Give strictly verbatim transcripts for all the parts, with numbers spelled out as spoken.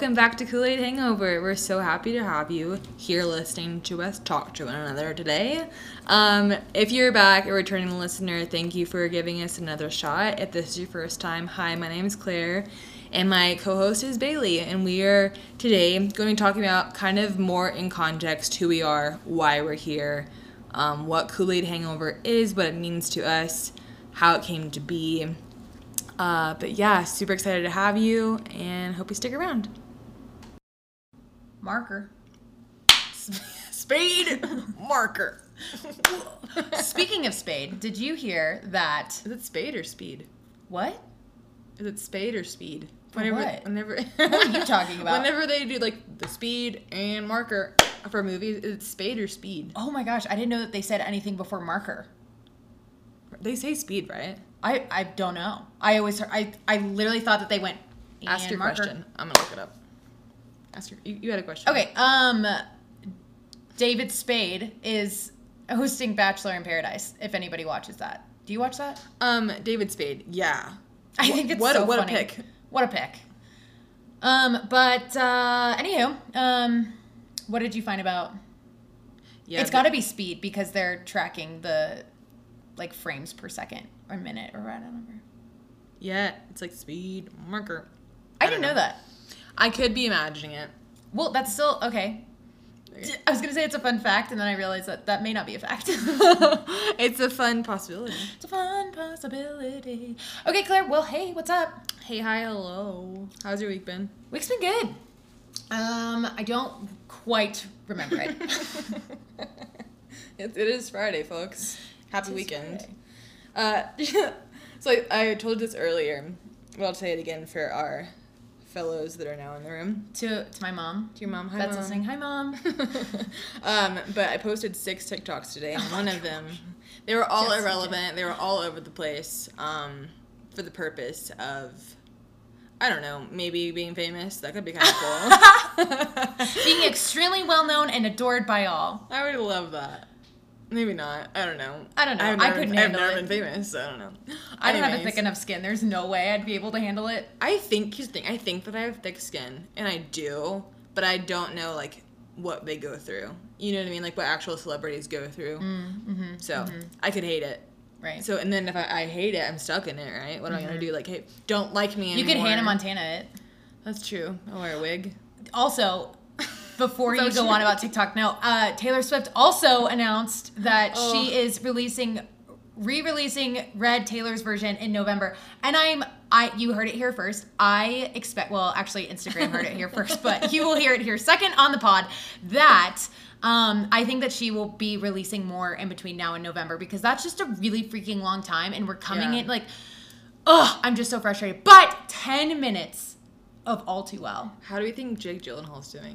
welcome back to Kool-Aid Hangover. We're so happy to have you here listening to us talk to one another today. Um, if you're back, a returning listener, thank you for giving us another shot. If this is your first time, hi, my name is Claire, and my co-host is Bailey, and we are today going to be talking about kind of more in context who we are, why we're here, um, what Kool-Aid Hangover is, what it means to us, how it came to be. Uh, but yeah, super excited to have you and hope you stick around. Marker. Spade marker. Speaking of Spade, did you hear that? Is it Spade or Speed? What? Is it Spade or Speed? For Whenever, what? Whenever, What are you talking about? Whenever they do like the Speed and marker for movies, is it Spade or Speed? Oh my gosh, I didn't know that they said anything before marker. They say Speed, right? I, I don't know. I always heard, I I literally thought that they went. Ask and your marker. question. I'm gonna look it up. Ask your. You, you had a question. Okay. Um, David Spade is hosting Bachelor in Paradise. If anybody watches that, do you watch that? Um, David Spade. Yeah. I think it's what, so what funny. a pick. What a pick. Um, but uh, anywho, um, what did you find about? Yeah, it's got to be Speed because they're tracking the like frames per second or minute or I don't remember. Yeah, it's like Speed marker. I, I didn't know. know that. I could be imagining it. Well, that's still okay. okay. I was gonna say it's a fun fact, and then I realized that that may not be a fact. It's a fun possibility. It's a fun possibility. Okay, Claire. Well, hey, what's up? Hey, hi, hello. How's your week been? Week's been good. Um, I don't quite remember it. it, it is Friday, folks. Happy It weekend. Uh, so I, I told you this earlier, but I'll say it again for our fellows that are now in the room. To to my mom. To your mom. Hi, That's Mom. listening. Hi, Mom. um, but I posted six TikToks today, and oh one of them, they were all yes, irrelevant. They were all over the place um, for the purpose of, I don't know, maybe being famous. That could be kind of cool. Being extremely well known and adored by all. I would love that. Maybe not. I don't know. I don't know. I've I never, couldn't I've handle never it. been famous, so I don't know. I don't Anyways, have a thick enough skin. There's no way I'd be able to handle it. I think, here's the thing, I think that I have thick skin, and I do, but I don't know, like, what they go through. You know what I mean? Like, what actual celebrities go through. Mm, mm-hmm, so, mm-hmm. I could hate it. Right. So, and then if I, I hate it, I'm stuck in it, right? What am mm-hmm. I going to do? Like, hey, don't like me anymore. You could Hannah Montana it. That's true. I'll wear a wig. Also, before you go on about TikTok, now, uh, Taylor Swift also announced that oh. she is releasing, re-releasing Red, Taylor's version in November. And I'm, I, you heard it here first. I expect, well, actually Instagram heard it here first, but you will hear it here second on the pod, that um, I think that she will be releasing more in between now and November because that's just a really freaking long time. And we're coming yeah. in like, ugh, I'm just so frustrated. But ten minutes of All Too Well. How do you think Jake Gyllenhaal's doing?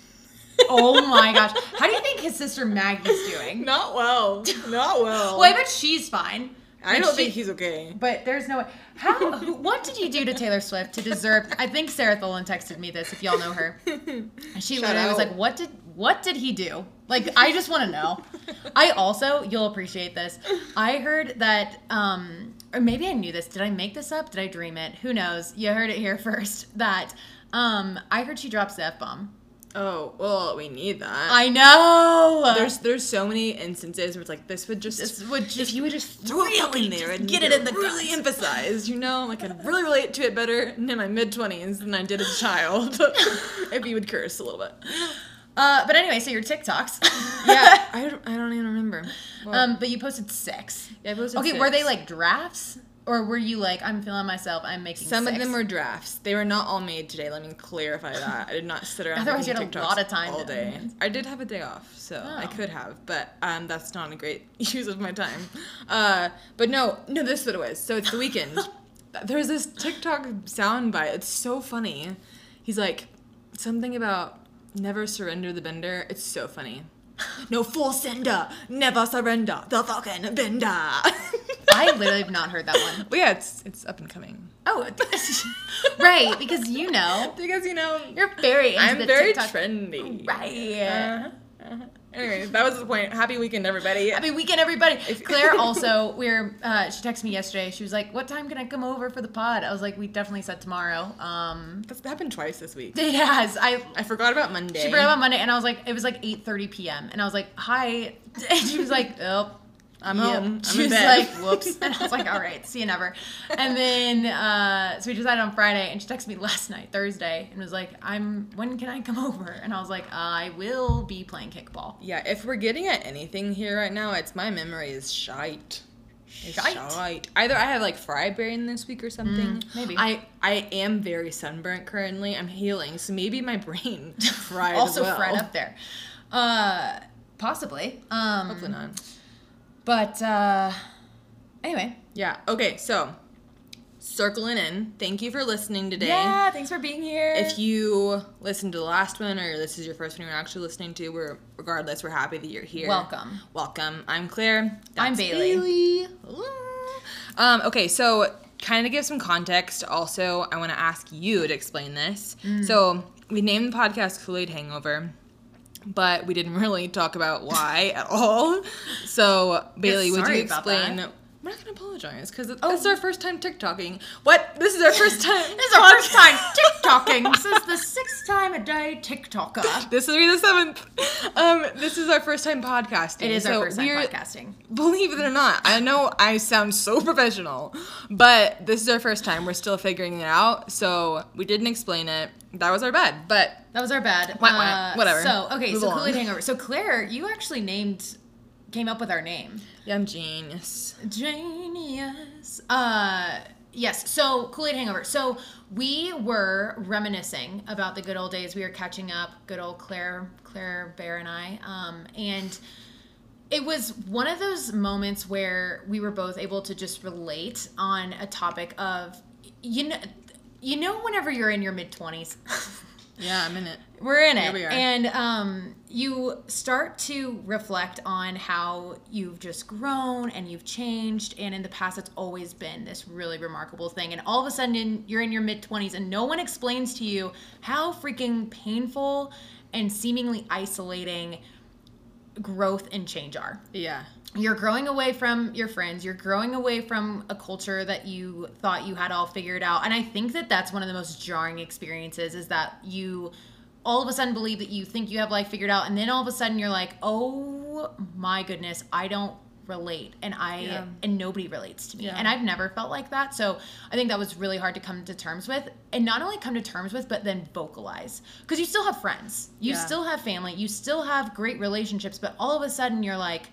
Oh my gosh. How do you think his sister Maggie's doing? Not well. Not well. Well, I bet she's fine. I like don't she, think he's okay. But there's no way. How? Who, what did you do to Taylor Swift to deserve? I think Sarah Tholen texted me this. If y'all know her, she Shout literally out. was like, "What did what did he do?" Like, I just want to know. I also, you'll appreciate this. I heard that, um, or maybe I knew this. Did I make this up? Did I dream it? Who knows? You heard it here first. That um, I heard she drops the F-bomb. Oh, well, we need that. I know. There's there's so many instances where it's like, this would just, this would just if you would just throw really it in there and get it in the really guts. emphasize, you know, like I'd really relate to it better in my mid twenties than I did as a child. If you would curse a little bit. Uh, but anyway, so your TikToks. Yeah, I don't, I don't even remember. Well, um, but you posted six. Yeah, I posted okay, six. were they like drafts? Or were you like, I'm feeling myself, I'm making Some six? of them were drafts. They were not all made today. Let me clarify that. I did not sit around Otherwise you making had a TikToks lot of time all day. I did have a day off, so oh. I could have, but um, that's not a great use of my time. Uh, but no, no, this is what it was. So it's the weekend. There's this TikTok soundbite. It's so funny. He's like, something about never surrender the bender. It's so funny. No full sender, never surrender the fucking bender. I literally have not heard that one. But yeah, it's it's up and coming. Oh, right, because you know. Because you know You're very into I'm the very TikTok. trendy. Right. Uh-huh. Uh-huh. Anyway, that was the point. Happy weekend, everybody. Happy weekend, everybody. Claire also, we were, uh, she texted me yesterday. She was like, what time can I come over for the pod? I was like, we definitely said tomorrow. Um, That's happened twice this week. It has. I I forgot about Monday. She forgot about Monday, and I was like, it was like eight thirty p.m. And I was like, hi. And she was like, oh. I'm yep. home. I'm She in was bed. like, whoops. And I was like, all right, see you never. And then, uh, so we decided on Friday, and she texted me last night, Thursday, and was like, I'm, when can I come over? And I was like, I will be playing kickball. Yeah, if we're getting at anything here right now, it's my memory is shite. It's Shite? shite. Either I have like fried brain this week or something. Mm, maybe. I I am very sunburnt currently. I'm healing, so maybe my brain fried Also as well. fried up there. Uh, possibly. Um, Hopefully not. But, uh, anyway. Yeah. Okay. So, circling in. Thank you for listening today. Yeah, thanks for being here. If you listened to the last one, or this is your first one you're actually listening to, we're regardless, we're happy that you're here. Welcome. Welcome. I'm Claire. I'm Bailey. Bailey. Um. Okay. So, kind of give some context. Also, I want to ask you to explain this. Mm. So, we named the podcast Kool-Aid Hangover, but we didn't really talk about why at all. So, Bailey, would you explain? We're not going to apologize because it's, oh. it's our first time TikToking. What? This is our first time. This is our first time TikToking. This is the sixth time a day TikToker. This will be the seventh. Um, this is our first time podcasting. It is so our first time podcasting. Believe it or not, I know I sound so professional, but this is our first time. We're still figuring it out, so we didn't explain it. That was our bad, but that was our bad. Wah, wah, uh, whatever. So okay, Move so along. Kool-Aid Hangover. So Claire, you actually named, came up with our name. Yeah, I'm genius. Genius. Uh, yes. So Kool-Aid Hangover. So we were reminiscing about the good old days. We were catching up. Good old Claire, Claire Bear, and I. Um, and it was one of those moments where we were both able to just relate on a topic of, you know, you know, whenever you're in your mid twenties. Yeah, I'm in it. We're in Here it. we are. And um, you start to reflect on how you've just grown and you've changed. And in the past, it's always been this really remarkable thing. And all of a sudden, in, you're in your mid-twenties and no one explains to you how freaking painful and seemingly isolating growth and change are. Yeah. You're growing away from your friends. You're growing away from a culture that you thought you had all figured out. And I think that that's one of the most jarring experiences, is that you all of a sudden believe that you think you have life figured out. And then all of a sudden you're like, oh my goodness, I don't relate. And I, yeah. and nobody relates to me. Yeah. And I've never felt like that. So I think that was really hard to come to terms with, and not only come to terms with, but then vocalize, because you still have friends, you Yeah. still have family, you still have great relationships, but all of a sudden you're like,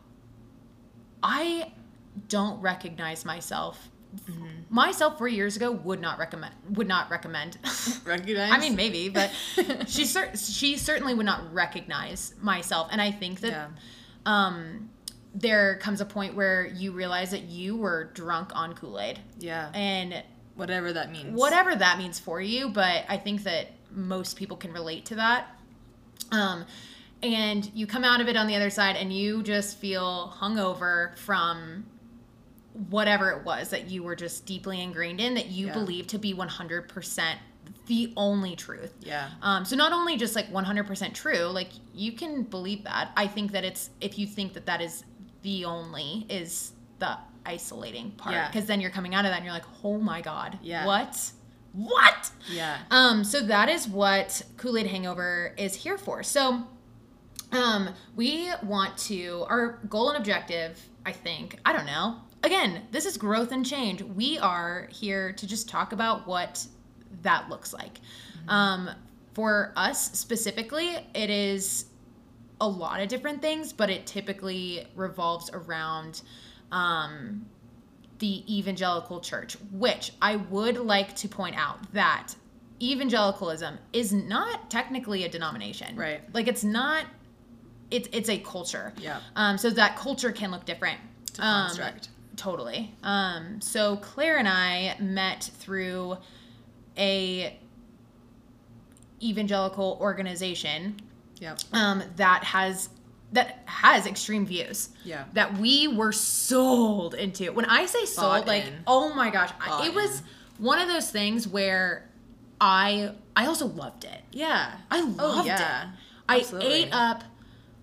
I don't recognize myself. Mm-hmm. Myself three years ago would not recommend. Would not recommend. Recognize? I mean, maybe, but she cer- she certainly would not recognize myself. And I think that yeah. um, there comes a point where you realize that you were drunk on Kool-Aid. Yeah. And whatever that means. Whatever that means for you, but I think that most people can relate to that. Um. And you come out of it on the other side and you just feel hungover from whatever it was that you were just deeply ingrained in, that you yeah. believe to be one hundred percent the only truth. Yeah. Um, so not only just like one hundred percent true, like you can believe that. I think that it's, if you think that that is the only, is the isolating part. Yeah. Because then you're coming out of that and you're like, oh my God, yeah. what? What? Yeah. Um, so that is what Kool-Aid Hangover is here for. So Um, we want to, our goal and objective, I think, I don't know. Again, this is growth and change. We are here to just talk about what that looks like. Mm-hmm. Um, for us specifically, it is a lot of different things, but it typically revolves around, um, the evangelical church, which I would like to point out that evangelicalism is not technically a denomination. Right. Like it's not, It's it's a culture. Yeah. Um. So that culture can look different. It's a construct. Um, totally. Um. So Claire and I met through a evangelical organization. Yeah. Um. That has that has extreme views. Yeah. That we were sold into. When I say sold, Bought like in. oh my gosh, Bought I, it was in. one of those things where I I also loved it. Yeah. I loved oh, yeah. it. I Absolutely. ate up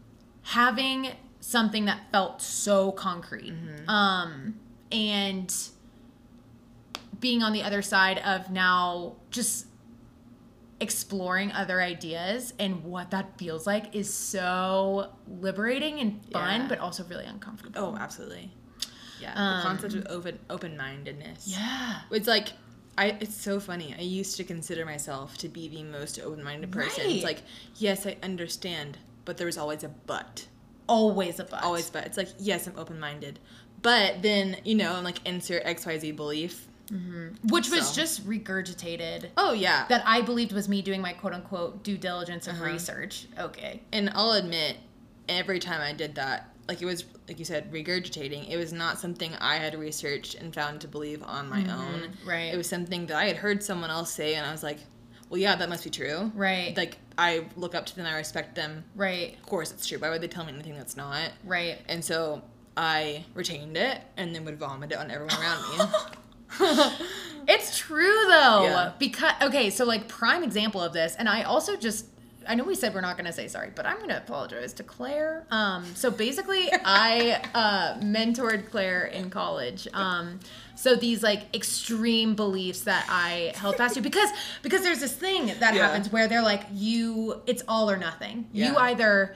having something that felt so concrete. Mm-hmm. Um, and being on the other side of now just exploring other ideas and what that feels like is so liberating and fun, yeah. but also really uncomfortable. Oh, absolutely. Yeah. Um, the concept of open open-mindedness. Yeah. It's like, I, it's so funny. I used to consider myself to be the most open-minded person. Right. It's like, yes, I understand, but there was always a but. Always a but. Always but. It's like, yes, I'm open-minded. But then, you know, like, insert X Y Z belief. Mm-hmm. Which was so. just regurgitated. Oh, yeah. That I believed was me doing my quote-unquote due diligence of uh-huh. research. Okay. And I'll admit, every time I did that, like, it was, like you said, regurgitating. It was not something I had researched and found to believe on my mm-hmm. own. Right. It was something that I had heard someone else say, and I was like, well, yeah, that must be true. Right. Like, I look up to them, I respect them. Right. Of course it's true. Why would they tell me anything that's not? Right. And so I retained it and then would vomit it on everyone around me. It's true, though. Yeah. Because, okay, so, like, prime example of this, and I also just, I know we said we're not going to say sorry, but I'm going to apologize to Claire. Um, so, basically, I uh, mentored Claire in college. Um, so, these, like, extreme beliefs that I held fast to, because, because there's this thing that yeah. happens where they're like, you, it's all or nothing. Yeah. You either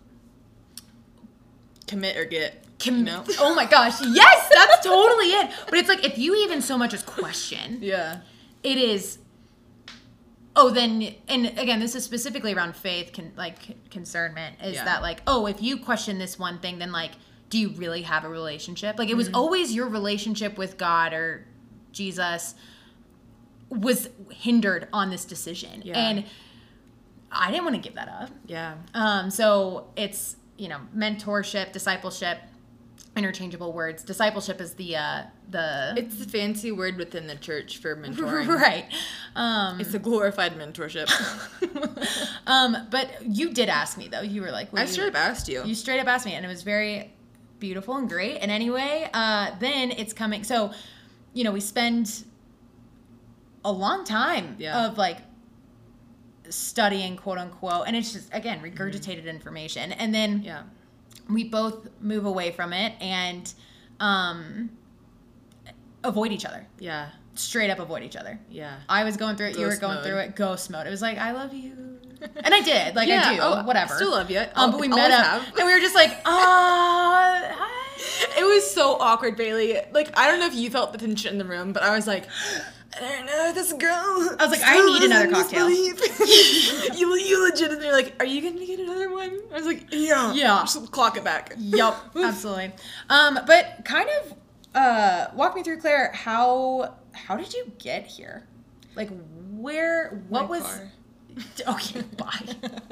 commit or get. Com- you know? Oh my gosh, yes, that's totally it. But it's like, if you even so much as question, yeah, it is, oh, then, and again, this is specifically around faith, con- like, concernment, is yeah. that, like, oh, if you question this one thing, then, like, do you really have a relationship? Like, it was mm-hmm. always your relationship with God or Jesus was hindered on this decision. Yeah. And I didn't want to give that up. Yeah. Um. So it's, you know, mentorship, discipleship, interchangeable words. Discipleship is the uh the it's the fancy word within the church for mentoring. Right. Um it's a glorified mentorship. um but you did ask me, though. You were like, I straight up asked you. You straight up asked me, and it was very beautiful and great. And anyway, uh then it's coming, so, you know, we spend a long time yeah. of, like, studying, quote unquote, and it's just, again, regurgitated mm-hmm. information, and then yeah we both move away from it and um, avoid each other. Yeah. Straight up avoid each other. Yeah. I was going through it. Ghost you were going mode. through it. Ghost mode. It was like, I love you. And I did. Like, yeah. I do. Oh, whatever. I still love you. Um, but we met up. Have. And we were just like, ah. Uh, hi. It was so awkward, Bailey. Like, I don't know if you felt the tension in the room, but I was like, I don't know, this girl. I was like, I need another cocktail. you, you legitimately were like, are you going to get another one? I was like, yeah. Yeah. Just clock it back. Yup, absolutely. Um, but kind of uh, walk me through, Claire, how how did you get here? Like, where, what My was... car. Okay, bye.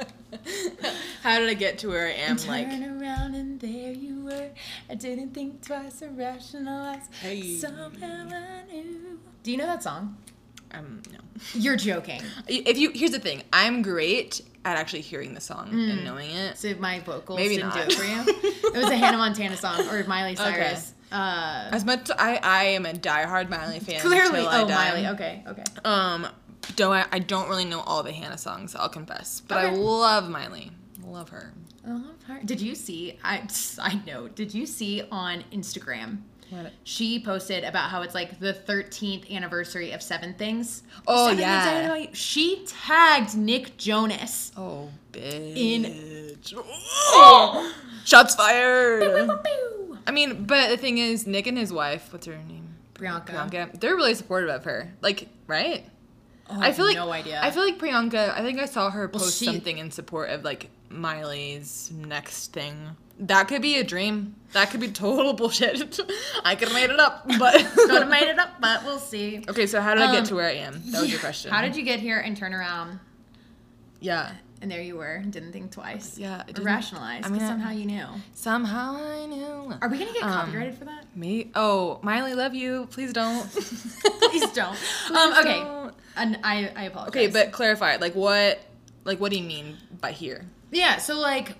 How did I get to where I am? And like, turn around and there you were. I didn't think twice or rationalize. Hey. Somehow I knew. Do you know that song? Um, no. You're joking. If you here's the thing, I'm great at actually hearing the song mm. and knowing it. So my vocals Maybe didn't not. do it for you. It was a Hannah Montana song or Miley Cyrus. Okay. Uh, As much I I am a diehard Miley fan. Clearly, I oh die. Miley. Okay, okay. Um, don't I, I don't really know all the Hannah songs. I'll confess, but okay. I love Miley. Love her. I love her. Did you see? I side note. Did you see on Instagram? What? She posted about how it's like the thirteenth anniversary of Seven Things. Oh, Seven yeah. Things. She tagged Nick Jonas. Oh, bitch. In. Oh! Shots fired. Pew, pew, pew. I mean, but the thing is, Nick and his wife, what's her name? Priyanka. Priyanka. They're really supportive of her. Like, right? Oh, I feel like no idea. I feel like Priyanka. I think I saw her Well, post she- something in support of like Miley's next thing. That could be a dream. That could be total bullshit. I could have made it up, but Could have made it up, but we'll see. Okay, so how did I Um, get to where I am? That was your question. How did you get here and turn around? Yeah. And there you were. Didn't think twice. Yeah. Or rationalize. I mean, Because somehow you knew. Somehow I knew. Are we going to get Um, copyrighted for that? Me? Oh, Miley, love you. Please don't. Please don't. Please um, okay. don't. And I, I apologize. Okay, but clarify. Like what? Like what do you mean by here? Yeah, so like,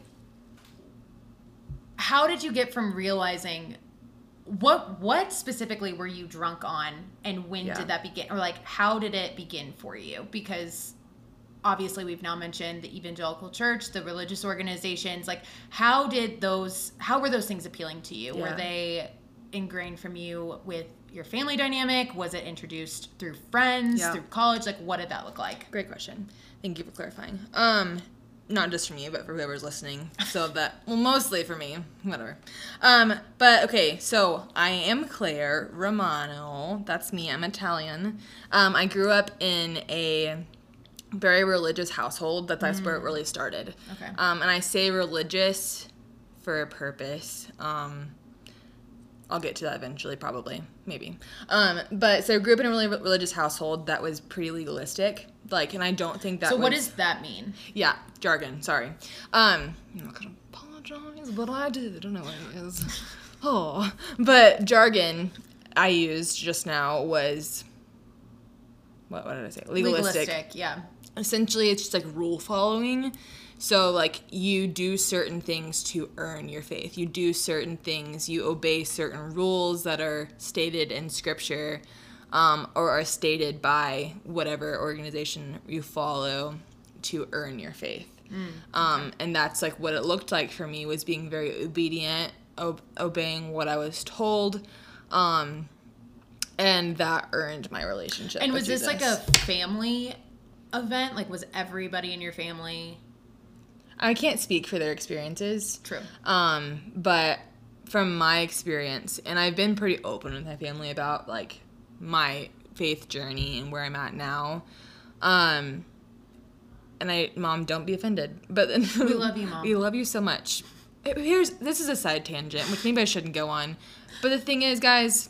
how did you get from realizing, what what specifically were you drunk on, and when Yeah. did that begin? Or like, how did it begin for you? Because obviously we've now mentioned the evangelical church, the religious organizations. Like, how did those, how were those things appealing to you? Yeah. Were they ingrained from you with your family dynamic? Was it introduced through friends, Yeah. through college? Like, what did that look like? Great question. Thank you for clarifying. Um, not just for me, but for whoever's listening. So that, well, mostly for me. Whatever. Um, but okay, so I am Claire Romano. That's me. I'm Italian. Um, I grew up in a very religious household. That that's mm. where it really started. Okay. Um, and I say religious for a purpose. Um, I'll get to that eventually, probably, maybe. Um, but so I grew up in a really religious household that was pretty legalistic. Like, and I don't think that. So was, what does that mean? Yeah, jargon. Sorry. Um, I'm not gonna apologize, but I did. I don't know what it is. Oh, but jargon I used just now was what? What did I say? Legalistic. Legalistic. Yeah. Essentially, it's just like rule following. So, like, you do certain things to earn your faith. You do certain things. You obey certain rules that are stated in Scripture um, or are stated by whatever organization you follow to earn your faith. Mm, okay. um, and that's, like, what it looked like for me was being very obedient, ob- obeying what I was told, um, and that earned my relationship And with was this, Jesus. like, a family event? Like, was everybody in your family... I can't speak for their experiences. True. Um, but from my experience, and I've been pretty open with my family about, like, my faith journey and where I'm at now. Um, and I, Mom, don't be offended. But then, we love you, Mom. We love you so much. Here's, this is a side tangent, which maybe I shouldn't go on. But the thing is, guys,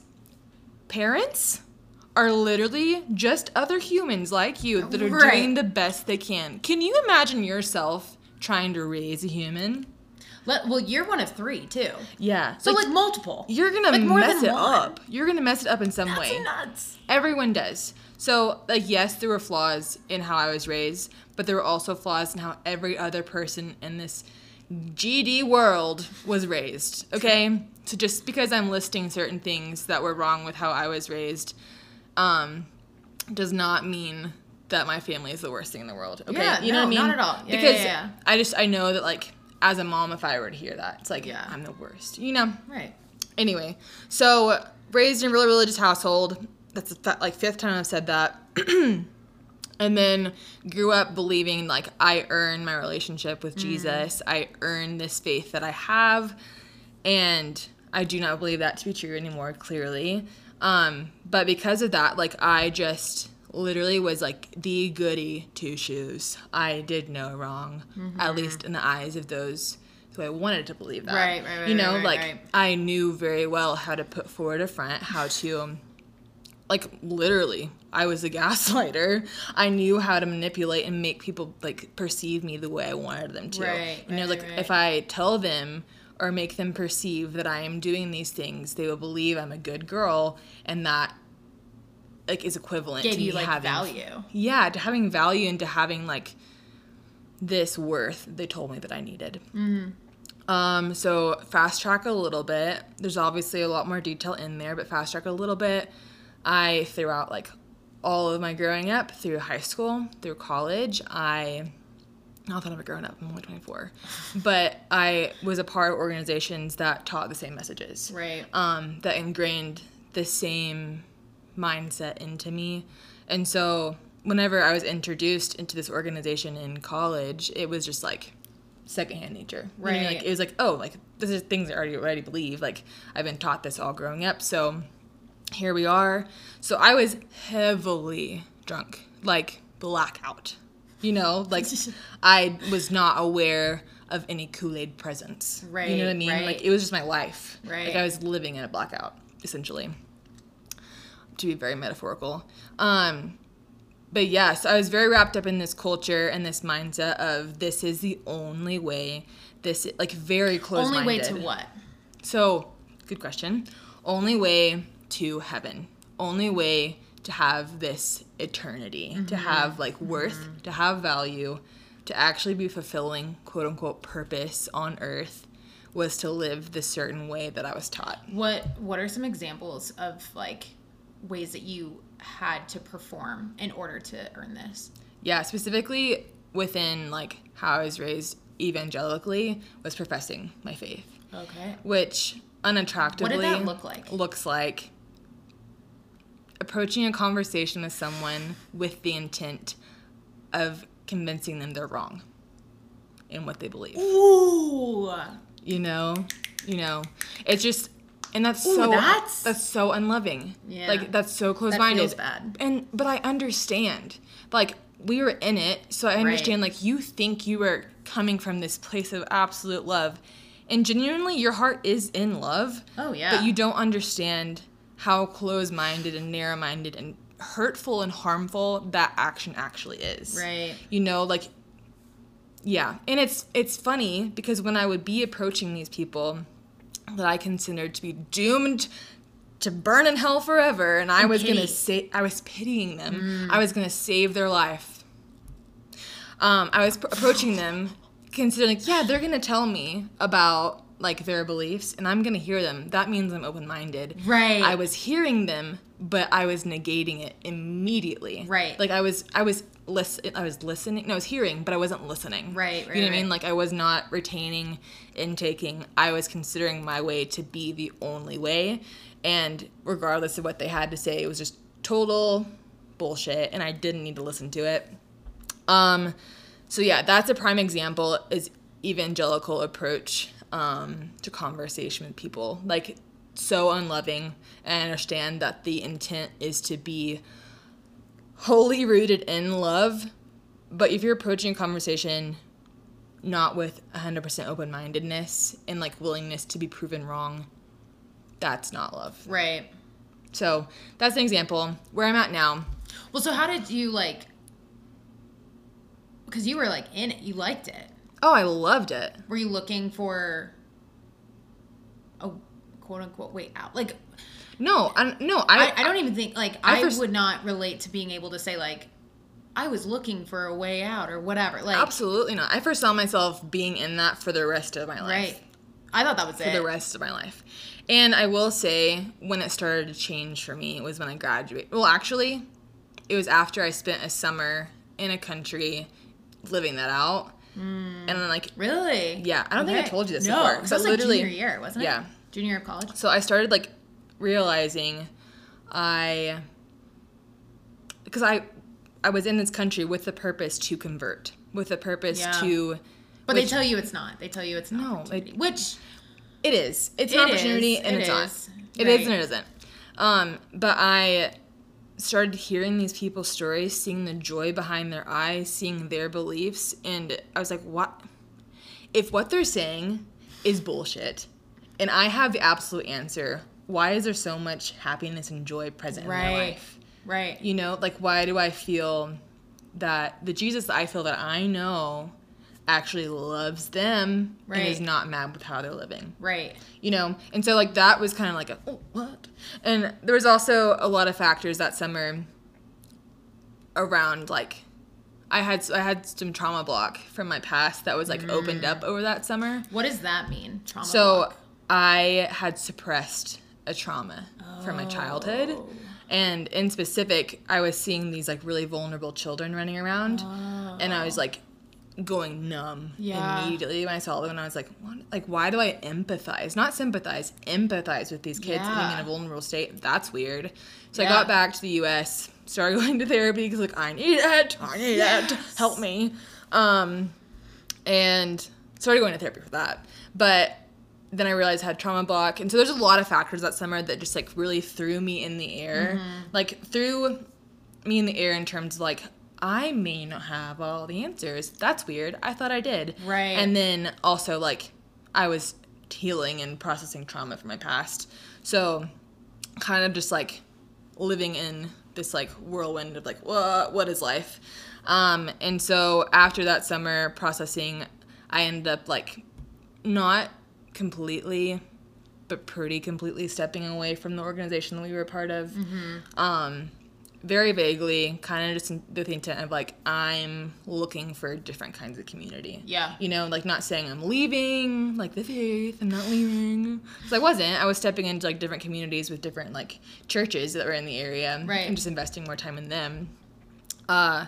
parents are literally just other humans like you that are right. doing the best they can. Can you imagine yourself trying to raise a human? Let, well, you're one of three, too. Yeah. So, like, like multiple. You're going like to mess it one. up. You're going to mess it up in some That's way. nuts. Everyone does. So, like, yes, there were flaws in how I was raised, but there were also flaws in how every other person in this G D world was raised, okay? So just because I'm listing certain things that were wrong with how I was raised um, does not mean that my family is the worst thing in the world. Okay, yeah, you know no, what I mean? Not at all. Yeah, because yeah, yeah. I just I know that, like, as a mom, if I were to hear that, it's like yeah. I'm the worst. You know? Right. Anyway, so raised in a really religious household. That's the like fifth time I've said that. And then grew up believing, like, I earn my relationship with mm. Jesus. I earn this faith that I have, and I do not believe that to be true anymore. Clearly, um, but because of that, like, I just literally was like the goody two shoes. I did no wrong, mm-hmm. at least in the eyes of those who I wanted to believe that. Right, right, right. You know, right, like right. I knew very well how to put forward a front, how to, like, literally, I was a gaslighter. I knew how to manipulate and make people, like, perceive me the way I wanted them to. Right, you know, right, like right. if I tell them or make them perceive that I am doing these things, they will believe I'm a good girl, and that, like, is equivalent Gave to you, me like, having value. Yeah, to having value and to having, like, this worth they told me that I needed. Mm-hmm. Um, so fast track a little bit. There's obviously a lot more detail in there, but fast track a little bit. I, throughout, like, all of my growing up, through high school, through college, I, not that I've grown up, I'm only twenty-four, but I was a part of organizations that taught the same messages. Right. Um, that ingrained the same mindset into me. And so whenever I was introduced into this organization in college, it was just, like, secondhand nature. Right. You know, like, it was like, oh, like, this is things I already, already believe. Like, I've been taught this all growing up, so here we are. So I was heavily drunk, like, blackout. You know, like, I was not aware of any Kool-Aid presence. Right. You know what I mean? Right. Like, it was just my life. Right. Like, I was living in a blackout, essentially, to be very metaphorical. Um, but yes, I was very wrapped up in this culture and this mindset of this is the only way. This, like, very close-minded. Only way to what? So, good question. Only way to heaven. Only way to have this eternity, mm-hmm. to have, like, worth, mm-hmm. to have value, to actually be fulfilling, quote-unquote, purpose on earth was to live this certain way that I was taught. What What are some examples of, like, ways that you had to perform in order to earn this? Yeah, specifically within, like, how I was raised evangelically was professing my faith. Okay. Which, unattractively... What did that look like? Looks like approaching a conversation with someone with the intent of convincing them they're wrong in what they believe. Ooh! You know? You know? It's just... And that's Ooh, so that's... that's so unloving. Yeah. Like, that's so close-minded. That feels bad. And, but I understand. Like, we were in it, so I understand, right. like, you think you are coming from this place of absolute love. And genuinely, your heart is in love. Oh, yeah. But you don't understand how close-minded and narrow-minded and hurtful and harmful that action actually is. Right. You know, like, yeah. And it's it's funny, because when I would be approaching these people that I considered to be doomed to burn in hell forever, and I and was pity. gonna say, I was pitying them. Mm. I was gonna save their life. Um, I was pr- approaching them, considering, like, yeah, they're gonna tell me about, like, their beliefs, and I'm gonna hear them. That means I'm open-minded. Right. I was hearing them, but I was negating it immediately. Right. Like, I was, I was listen, I was listening. No, I was hearing, but I wasn't listening. Right. Right. You know what right. I mean? Like, I was not retaining, intaking. I was considering my way to be the only way, and regardless of what they had to say, it was just total bullshit, and I didn't need to listen to it. Um, so yeah, that's a prime example, is evangelical approach um, to conversation with people. Like, so unloving, and I understand that the intent is to be wholly rooted in love, but if you're approaching a conversation not with one hundred percent open-mindedness and, like, willingness to be proven wrong, that's not love. Right. So that's an example. Where I'm at now. Well, so how did you, like, because you were, like, in it, you liked it. Oh, I loved it. Were you looking for a quote-unquote way out? Like, no, I, no, I, I, I don't even think, like, I, I first, would not relate to being able to say, like, I was looking for a way out or whatever. Like, absolutely not. I first saw myself being in that for the rest of my life. Right. I thought that was for it. For the rest of my life. And I will say, when it started to change for me, it was when I graduated. Well, actually, it was after I spent a summer in a country living that out. Mm. And then, like... Really? Yeah. I don't okay. think I told you this no, before. No, it was like junior year, wasn't it? Yeah. Junior year of college? So I started, like, realizing I... Because I... I was in this country with the purpose to convert, with the purpose yeah. to... But which, they tell you it's not. They tell you it's not. No. It, which... It is. It's an it opportunity, is. and it it's is. not. It right. is and it isn't. Um, but I started hearing these people's stories, seeing the joy behind their eyes, seeing their beliefs, and I was like, what? If what they're saying is bullshit, and I have the absolute answer, why is there so much happiness and joy present right. in my life? Right. You know, like, why do I feel that the Jesus that I feel that I know actually loves them right. and is not mad with how they're living. Right. You know? And so, like, that was kind of like a, oh, what? And there was also a lot of factors that summer around, like, I had I had some trauma block from my past that was, like, mm. opened up over that summer. What does that mean, trauma so block? So, I had suppressed a trauma oh. from my childhood. And in specific, I was seeing these, like, really vulnerable children running around. Oh. And I was, like, going numb yeah. immediately when I saw them. And I was like, what? Like, why do I empathize? Not sympathize, empathize with these kids yeah. being in a vulnerable state. That's weird. So yeah. I got back to the U S, started going to therapy because, like, I need it. I need yes. it. Help me. Um, and started going to therapy for that. But then I realized I had trauma block. And so there's a lot of factors that summer that just, like, really threw me in the air. Mm-hmm. Like, threw me in the air in terms of, like, I may not have all the answers. That's weird. I thought I did. Right. And then also, like, I was healing and processing trauma from my past. So kind of just, like, living in this, like, whirlwind of, like, what, what is life? Um, and so after that summer processing, I ended up, like, not completely, but pretty completely stepping away from the organization that we were a part of. Mm-hmm. Um, very vaguely, kind of just with the intent of, like, I'm looking for different kinds of community. Yeah. You know, like, not saying I'm leaving, like, the faith, I'm not leaving. Because I wasn't. I was stepping into, like, different communities with different, like, churches that were in the area. Right. And just investing more time in them. Uh,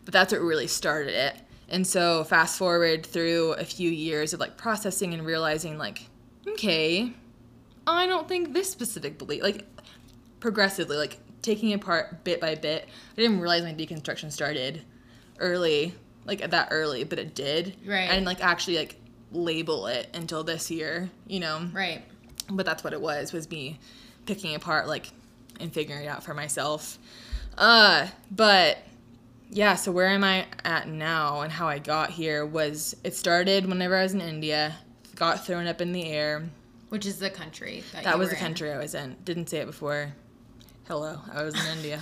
but that's what really started it. And so fast forward through a few years of like processing and realizing like, okay, I don't think this specific belief, like progressively, like taking it apart bit by bit. I didn't realize my deconstruction started early, like that early, but it did. Right. I didn't like actually like label it until this year, you know? Right. But that's what it was, was me picking apart like and figuring it out for myself. Uh, but yeah, so where am I at now and how I got here was, it started whenever I was in India, got thrown up in the air. Which is the country that, That you was were the country in. I was in. Didn't say it before. Hello, I was in India.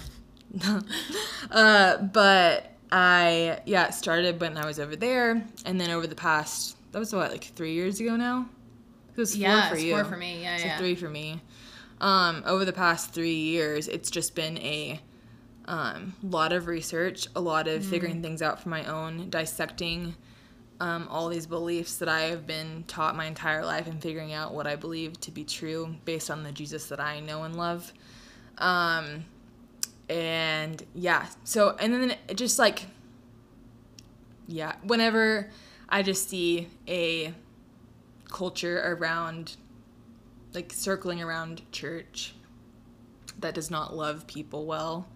uh, but I, yeah, it started when I was over there, and then over the past, that was what, like three years ago now? It was four yeah, for it's you. four for me, yeah, so yeah. three for me. Um, over the past three years, it's just been a um, lot of research, a lot of mm. figuring things out for my own, dissecting um, all these beliefs that I have been taught my entire life and figuring out what I believe to be true based on the Jesus that I know and love. Um, and yeah, so, and then it just like, yeah, whenever I just see a culture around, like circling around church that does not love people well,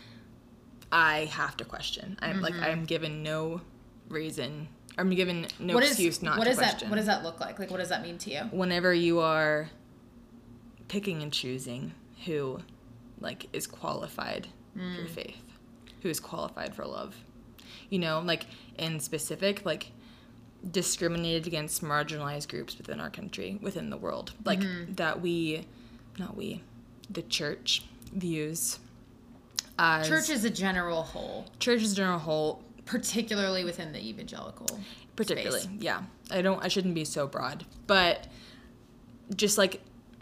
I have to question. I'm mm-hmm. like, I'm given no reason, I'm given no what excuse is, not what to is question. That, what does that look like? Like, what does that mean to you? Whenever you are picking and choosing who, like, is qualified mm. for faith, who is qualified for love. You know, like, in specific, like, discriminated against marginalized groups within our country, within the world. Like, mm-hmm. that we, not we, the church views as... Church is a general whole. Church is a general whole. Particularly within the evangelical Particularly, space. yeah. I don't, I shouldn't be so broad. But just, like,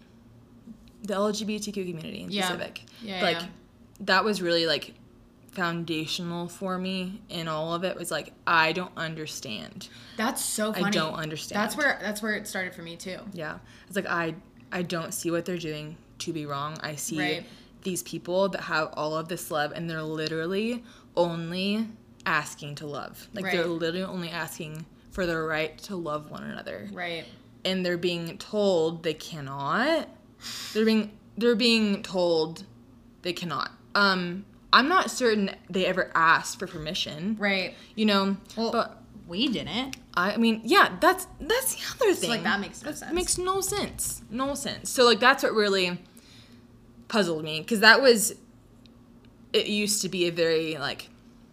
the L G B T Q community in yeah. specific. Yeah, like, yeah. that was really, like, foundational for me in all of it, was like, I don't understand. That's so funny. I don't understand. That's where that's where it started for me too. Yeah. It's like, I I don't see what they're doing to be wrong. I see right. these people that have all of this love, and they're literally only asking to love. Like, right. they're literally only asking for the right to love one another. Right. And they're being told they cannot. They're being they're being told they cannot. Um I'm not certain they ever asked for permission. Right. You know, well, but we didn't. I mean, yeah, that's that's the other thing. So, like, that makes no that sense. Makes no sense. No sense. So, like, that's what really puzzled me, because that was, it used to be a very, like,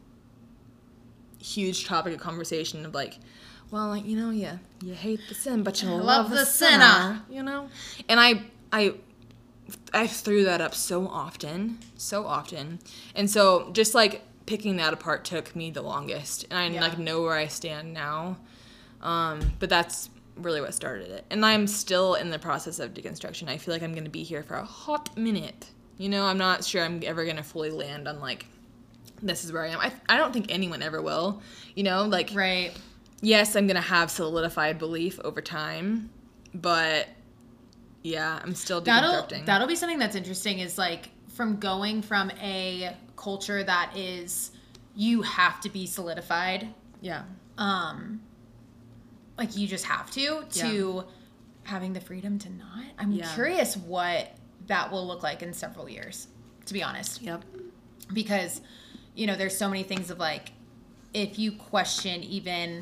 huge topic of conversation of, like, well, like, you know, yeah, you hate the sin, but you love, love the, the sinner, sinner, you know? And I, I, I threw that up so often, so often. And so just, like, picking that apart took me the longest. And I, yeah. like, know where I stand now. Um, but that's really what started it. And I'm still in the process of deconstruction. I feel like I'm going to be here for a hot minute. You know, I'm not sure I'm ever going to fully land on, like, this is where I am. I, I don't think anyone ever will. You know, like... Right. Yes, I'm going to have solidified belief over time. But... Yeah, I'm still deconstructing. That'll, that'll be something that's interesting, is like from going from a culture that is you have to be solidified. Yeah. Um, like you just have to, to yeah. having the freedom to not. I'm yeah. curious what that will look like in several years, to be honest. Yep. Because, you know, there's so many things of like, if you question even...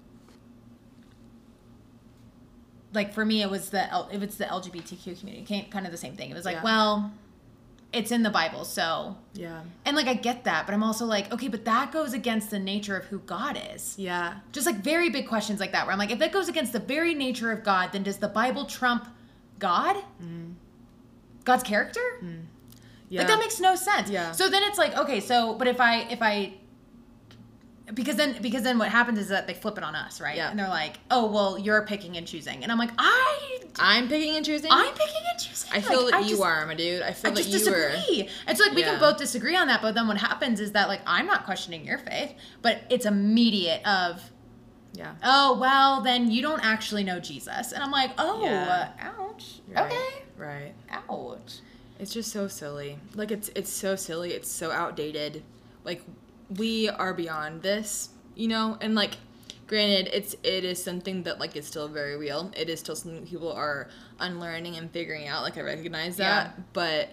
Like, for me, it was the if it's the L G B T Q community, kind of the same thing. It was like, yeah. well, it's in the Bible, so. Yeah. And, like, I get that, but I'm also like, okay, but that goes against the nature of who God is. Yeah. Just, like, very big questions like that, where I'm like, if that goes against the very nature of God, then does the Bible trump God? Mm. God's character? Mm. Yeah. Like, that makes no sense. Yeah. So then it's like, okay, so, but if I, if I... Because then, because then what happens is that they flip it on us, right? Yeah. And they're like, "Oh, well, you're picking and choosing," and I'm like, "I, I'm picking and choosing. I'm picking and choosing. I feel like, that I you just, are, my dude. I feel I that just you disagree. were. And so, like, we yeah. can both disagree on that. But then what happens is that, like, I'm not questioning your faith, but it's immediate of, yeah. Oh, well, then you don't actually know Jesus, and I'm like, oh, yeah. uh, ouch. Right. Okay. Right. Ouch. It's just so silly. Like, it's it's so silly. It's so outdated. Like, we are beyond this, you know, and like, granted, it's it is something that like is still very real. It is still something people are unlearning and figuring out. Like I recognize that, yeah. But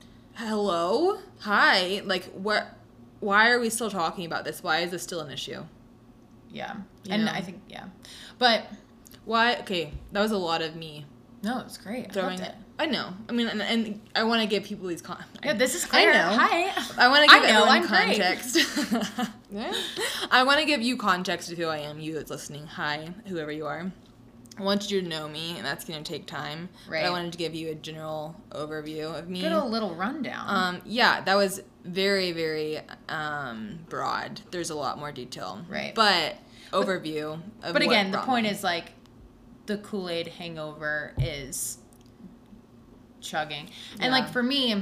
hello, hi, like what? Why are we still talking about this? Why is this still an issue? Yeah, you and know? I think yeah, but why? Okay, that was a lot of me. No, it's great. Throwing I loved it. I know. I mean, and, and I want to give people these con. Yeah, this is clear. I know. Hi. I want to give I know, everyone I'm context. Yeah. I want to give you context of who I am. You that's listening. Hi, whoever you are. I want you to know me, and that's going to take time. Right. But I wanted to give you a general overview of me. Get a little rundown. Um. Yeah, that was very, very um broad. There's a lot more detail. Right. But overview. But, of but again, the me. point is like, the Kool-Aid hangover is chugging. And yeah. like for me,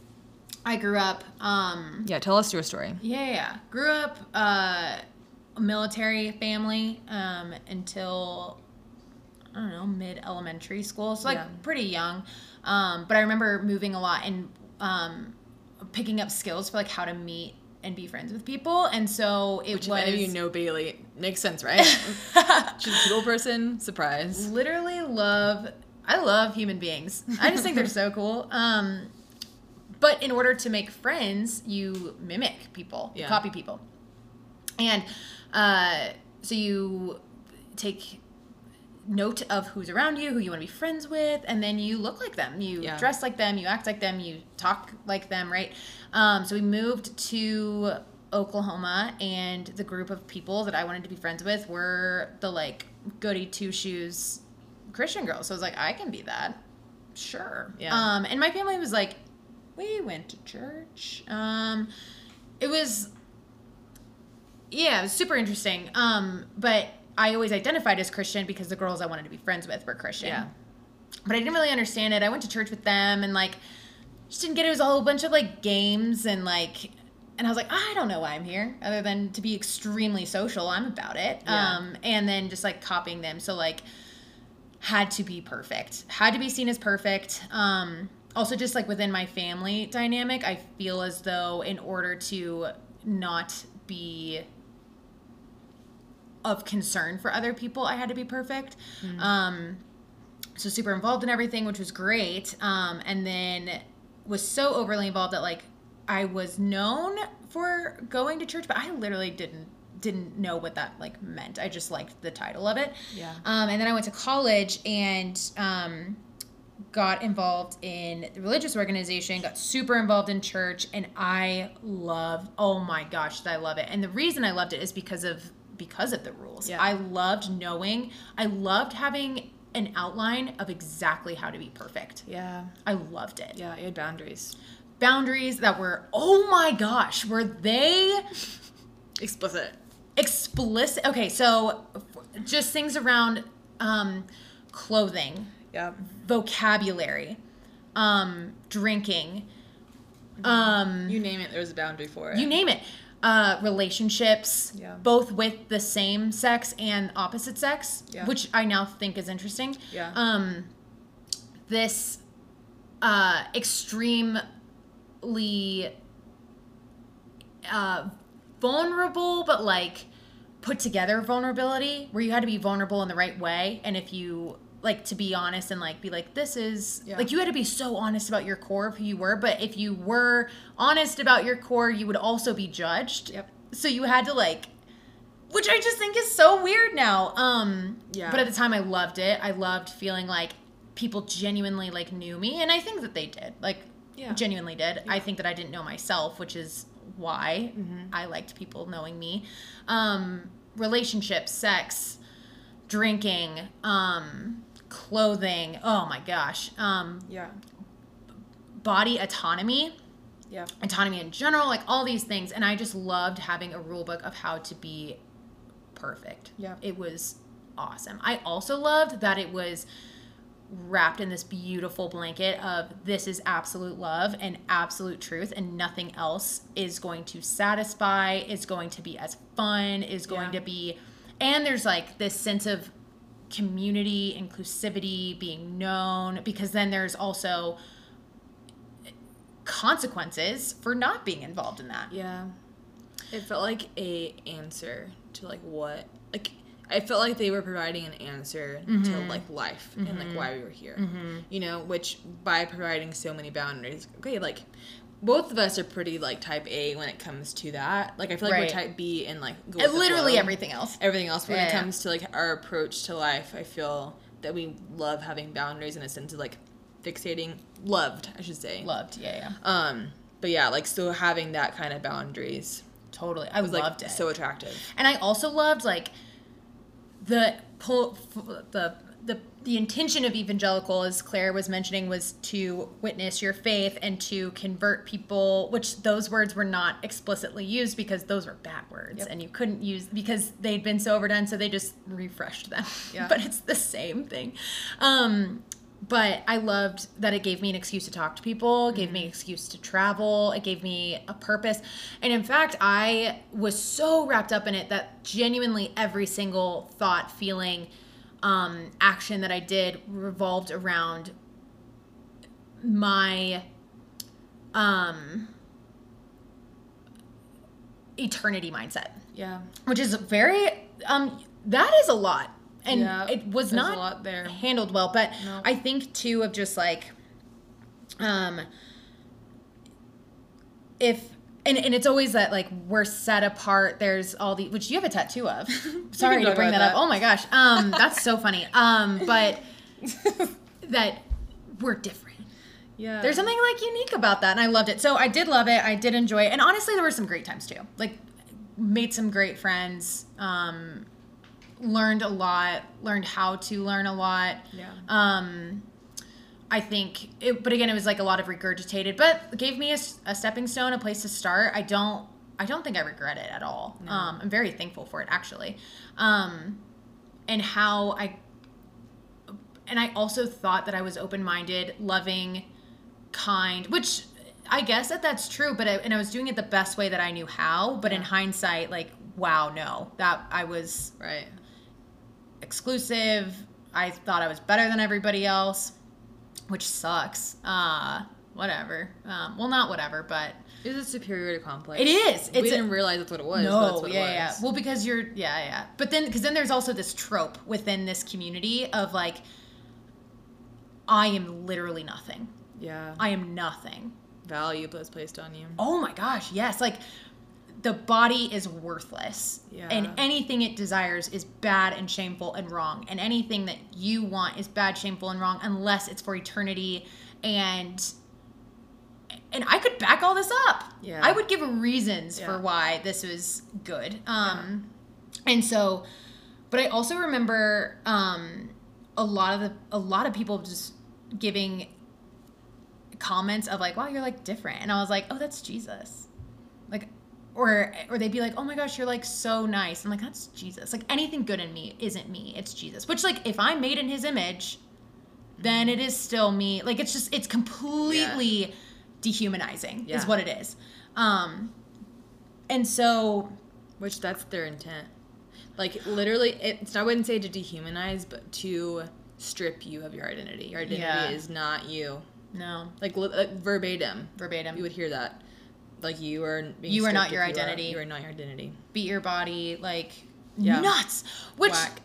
I grew up um yeah tell us your story. Yeah yeah grew up uh a military family um until I don't know mid elementary school, so like yeah. pretty young, um but I remember moving a lot and um picking up skills for like how to meet and be friends with people, and so it Which was. Which you know Bailey makes sense, right? She's a people person. Surprise. Literally love. I love human beings. I just think they're so cool. Um, but in order to make friends, you mimic people, yeah. you copy people, and uh, so you take note of who's around you, who you want to be friends with, and then you look like them. You yeah. dress like them, you act like them, you talk like them, right? Um, so we moved to Oklahoma, and the group of people that I wanted to be friends with were the, like, goody two-shoes Christian girls. So I was like, I can be that. Sure. Yeah. Um, and my family was like, we went to church. Um, it was, yeah, it was super interesting. Um, but I always identified as Christian because the girls I wanted to be friends with were Christian. Yeah. But I didn't really understand it. I went to church with them and, like, just didn't get it. It was a whole bunch of, like, games and, like, and I was like, I don't know why I'm here other than to be extremely social. I'm about it. Yeah. Um, and then just, like, copying them. So, like, had to be perfect. Had to be seen as perfect. Um, also, just, like, within my family dynamic, I feel as though in order to not be of concern for other people, I had to be perfect. Mm-hmm. Um, so super involved in everything, which was great. Um, and then was so overly involved that, like, I was known for going to church, but I literally didn't didn't know what that, like, meant. I just liked the title of it. Yeah. Um, and then I went to college and um, got involved in the religious organization, got super involved in church, and I loved, oh my gosh, I love it. And the reason I loved it is because of because of the rules. Yeah. I loved knowing, I loved having an outline of exactly how to be perfect. Yeah. I loved it. Yeah, you had boundaries. Boundaries that were, oh my gosh, were they explicit? Explicit. Okay, so just things around um, clothing, yeah, vocabulary, um, drinking. Um, you name it, there's a boundary for it. You name it. Uh, relationships, yeah. both with the same sex and opposite sex, yeah. which I now think is interesting. Yeah. Um, this uh, extremely uh, vulnerable, but like put together vulnerability, where you had to be vulnerable in the right way, and if you like to be honest and like be like, this is yeah. like, you had to be so honest about your core of who you were, but if you were honest about your core, you would also be judged. Yep. So you had to like, which I just think is so weird now. Um, yeah. But at the time I loved it. I loved feeling like people genuinely like knew me, and I think that they did. Like, yeah. genuinely did. Yeah. I think that I didn't know myself, which is why mm-hmm. I liked people knowing me. Um, relationships, sex, drinking, um, clothing, oh my gosh. Um, yeah. Body autonomy. Yeah. Autonomy in general, like all these things. And I just loved having a rule book of how to be perfect. Yeah. It was awesome. I also loved that it was wrapped in this beautiful blanket of this is absolute love and absolute truth, and nothing else is going to satisfy, is going to be as fun, is going yeah. to be, and there's like this sense of community, inclusivity, being known, because then there's also consequences for not being involved in that. Yeah. It felt like a answer to like what like I felt like they were providing an answer mm-hmm. to like life mm-hmm. and like why we were here. Mm-hmm. You know, which by providing so many boundaries, okay, like both of us are pretty like type A when it comes to that. Like I feel like right. we're type B and like go with literally the flow. everything else. Everything else. But yeah, when it yeah. comes to like our approach to life, I feel that we love having boundaries in a sense of like fixating, loved, I should say. Loved, yeah, yeah. Um, but yeah, like so having that kind of boundaries. Totally, I was, loved like, it. So attractive. And I also loved like the pull, the the the intention of evangelical, as Claire was mentioning, was to witness your faith and to convert people, which those words were not explicitly used because those were bad words yep. and you couldn't use because they'd been so overdone, so they just refreshed them. Yeah. But it's the same thing. Um, but I loved that it gave me an excuse to talk to people, it gave mm-hmm. me an excuse to travel, it gave me a purpose. And in fact, I was so wrapped up in it that genuinely every single thought, feeling, um, action that I did revolved around my um, eternity mindset. Yeah. Which is very, um, that is a lot. And yeah, it was not a lot there. handled well. But no. I think, too, of just like, um, if, and, and it's always that, like, we're set apart. There's all the, which you have a tattoo of. Sorry to bring that, that up. Oh, my gosh. Um, that's so funny. Um, but that we're different. Yeah. There's something, like, unique about that. And I loved it. So I did love it. I did enjoy it. And honestly, there were some great times, too. Like, made some great friends. Um, learned a lot, learned how to learn a lot. Yeah. Um, I think, it, but again, it was like a lot of regurgitated, but it gave me a, a stepping stone, a place to start. I don't, I don't think I regret it at all. No. Um, I'm very thankful for it, actually. Um, and how I, and I also thought that I was open-minded, loving, kind, which I guess that that's true, but I, and I was doing it the best way that I knew how, but yeah. in hindsight, like, wow, no, that I was right. exclusive. I thought I was better than everybody else, which sucks. Uh, whatever. Um, well, not whatever, but it's a superiority complex. It is. It's we didn't a, realize that's what it was. No, but that's what yeah, it was. yeah. Well, because you're, yeah, yeah. But then, because then there's also this trope within this community of like, I am literally nothing. Yeah. I am nothing. Value was placed on you. Oh my gosh, yes. Like, the body is worthless. Yeah. And anything it desires is bad and shameful and wrong. And anything that you want is bad, shameful, and wrong unless it's for eternity. And and I could back all this up. Yeah. I would give reasons yeah. for why this was good. Um yeah. And so, but I also remember um a lot of the a lot of people just giving comments of like, wow, you're like different. And I was like, oh, that's Jesus. Like, Or or they'd be like, oh my gosh, you're like so nice. I'm like, that's Jesus. Like anything good in me isn't me, it's Jesus. Which like if I'm made in his image, then it is still me. Like it's just, it's completely yeah. dehumanizing yeah. is what it is. Um, and so. Which that's their intent. Like literally, it's, I wouldn't say to dehumanize, but to strip you of your identity. Your identity yeah. is not you. No. Like, like verbatim. Verbatim. You would hear that. Like you are being you are not your identity. You are, you are not your identity. Beat your body, like yeah. nuts. Which, Whack.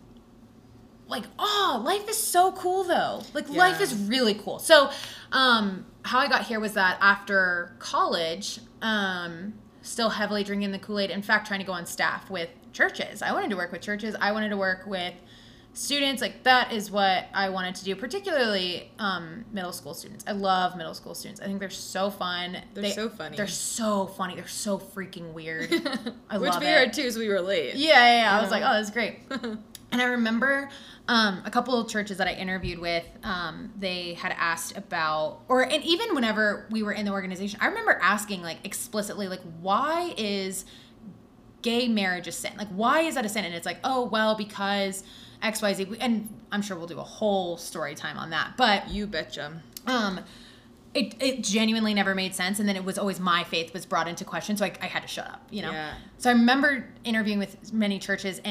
like, oh, life is so cool though. Like yeah. life is really cool. So, um, how I got here was that after college, um, still heavily drinking the Kool-Aid. In fact, trying to go on staff with churches. I wanted to work with churches. I wanted to work with students. Like that is what I wanted to do, particularly um, middle school students. I love middle school students. I think they're so fun. They're they, so funny. They're so funny. They're so freaking weird. I Which love we it. are too, so we relate. Yeah, yeah, yeah. I was like, oh, that's great. And I remember um, a couple of churches that I interviewed with, um, they had asked about, or and even whenever we were in the organization, I remember asking like explicitly, like, why is gay marriage a sin? Like, why is that a sin? And it's like, oh, well, because X Y Z, and I'm sure we'll do a whole story time on that, but you betcha. Um, it it genuinely never made sense, and then it was always my faith was brought into question, so I, I had to shut up, you know. Yeah. So I remember interviewing with many churches, and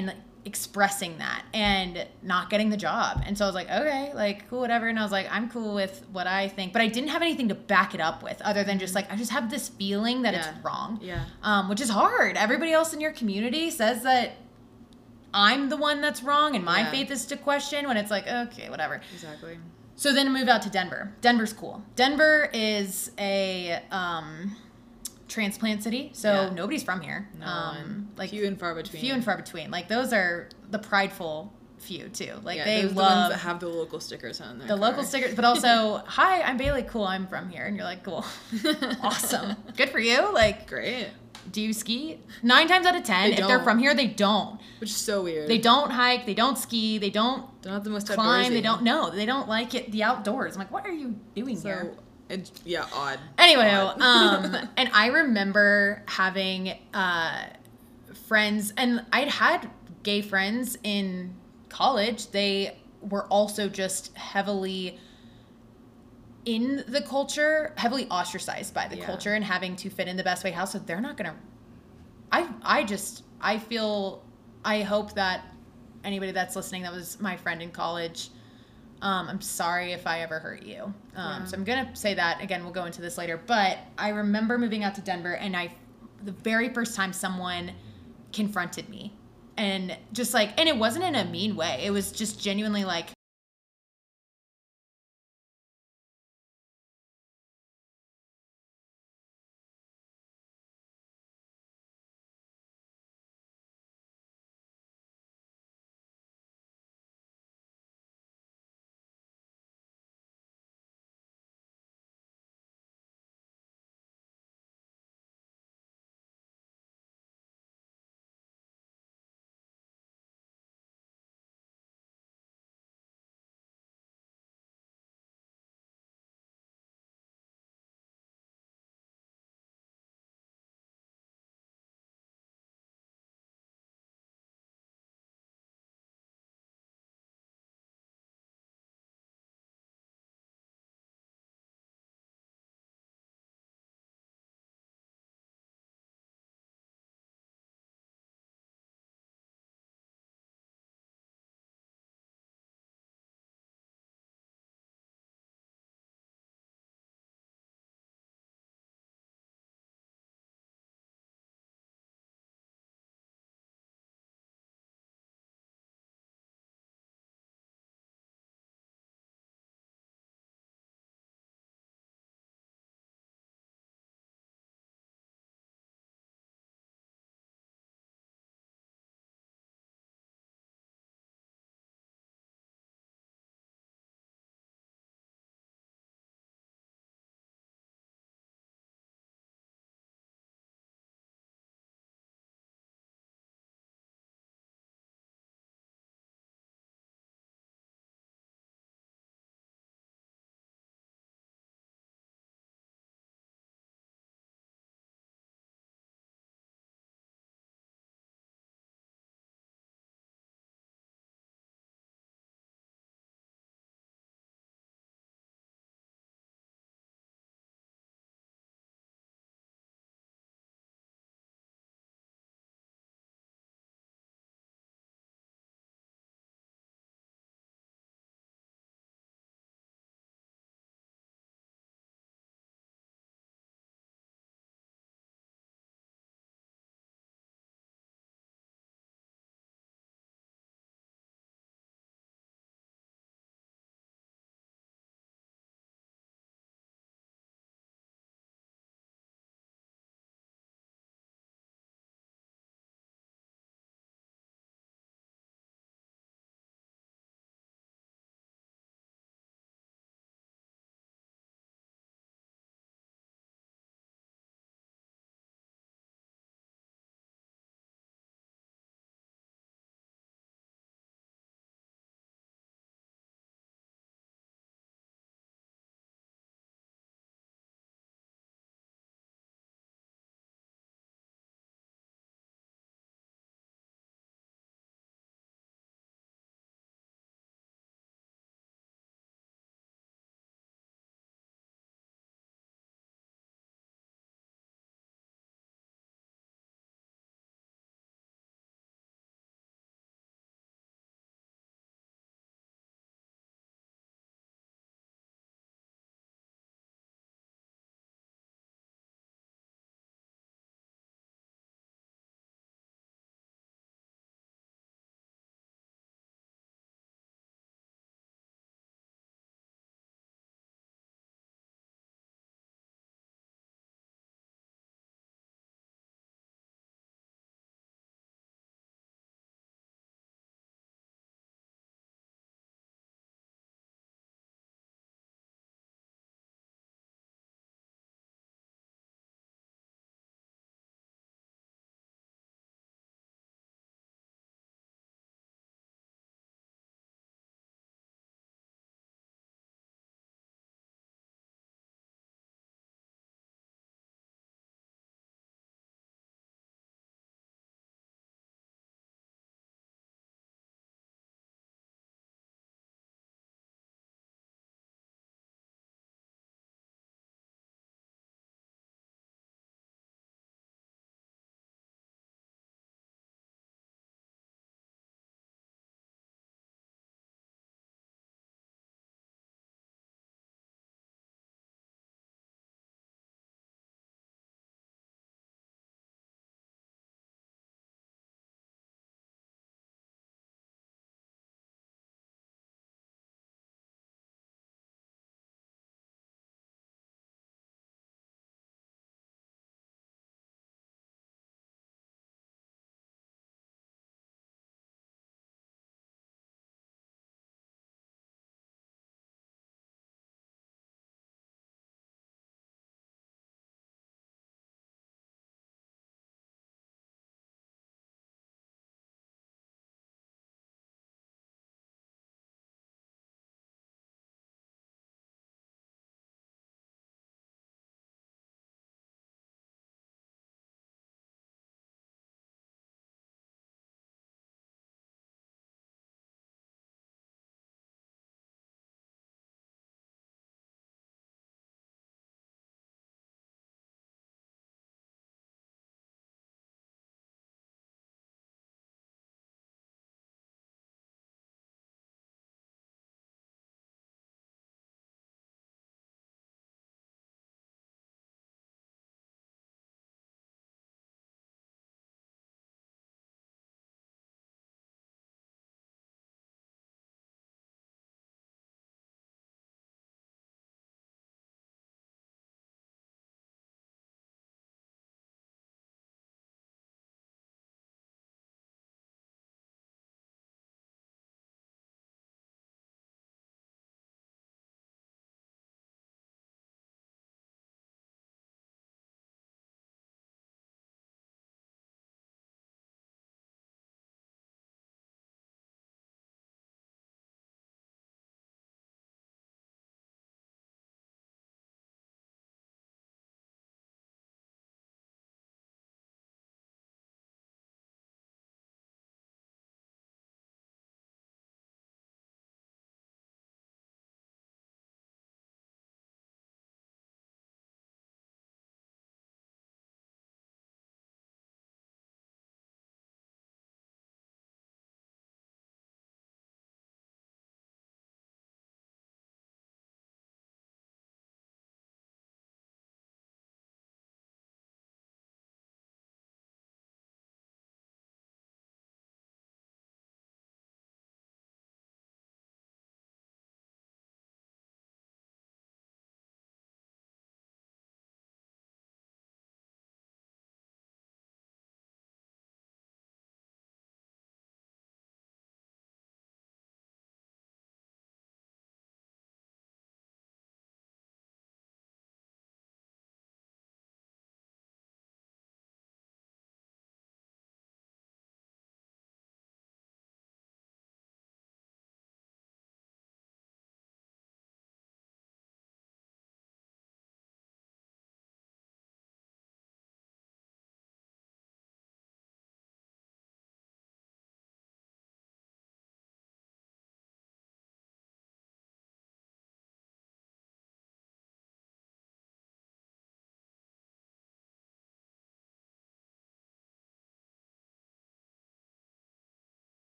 expressing that and not getting the job. And so I was like, okay, like cool, whatever. And I was like, I'm cool with what I think, but I didn't have anything to back it up with other than just like, I just have this feeling that Yeah. it's wrong. Yeah. Um, which is hard. Everybody else in your community says that I'm the one that's wrong and my Yeah. faith is to question, when it's like, okay, whatever. Exactly. So then I moved out to Denver. Denver's cool. Denver is a um, transplant city, so Yeah. nobody's from here. No um, one. like Few and far between. Few and far between. Like those are the prideful few too. Like Yeah, they those are love the ones that have the local stickers on there. the local stickers, but also, hi, I'm Bailey. Cool, I'm from here, and you're like, cool, awesome, good for you. Like, Great. do you ski? Nine times out of ten, They if they're don't. from here, they don't. Which is so weird. They don't hike. They don't ski. They don't They're not the most climb. They outdoorsy. don't know. They don't like it. The outdoors. I'm like, what are you doing So here? it's yeah, odd. Anyway, Odd. um, and I remember having uh, friends, and I'd had gay friends in college. They were also just heavily in the culture, heavily ostracized by the Yeah. culture, and having to fit in the best way how. So they're not gonna. I I just I feel I hope that anybody that's listening that was my friend in college. Um, I'm sorry if I ever hurt you. Um, Yeah. So I'm gonna say that again. We'll go into this later. But I remember moving out to Denver, and I, the very first time someone confronted me, and just like, and it wasn't in a mean way. It was just genuinely like,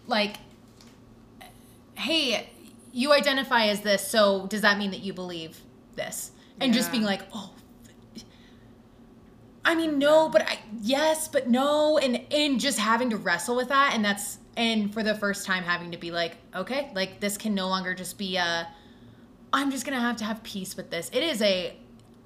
like, hey, you identify as this, so does that mean that you believe this? And yeah. just being like, oh, I mean, no, but I, yes, but no. And, and just having to wrestle with that. And that's, and for the first time having to be like, okay, like this can no longer just be a, I'm just going to have to have peace with this. It is a,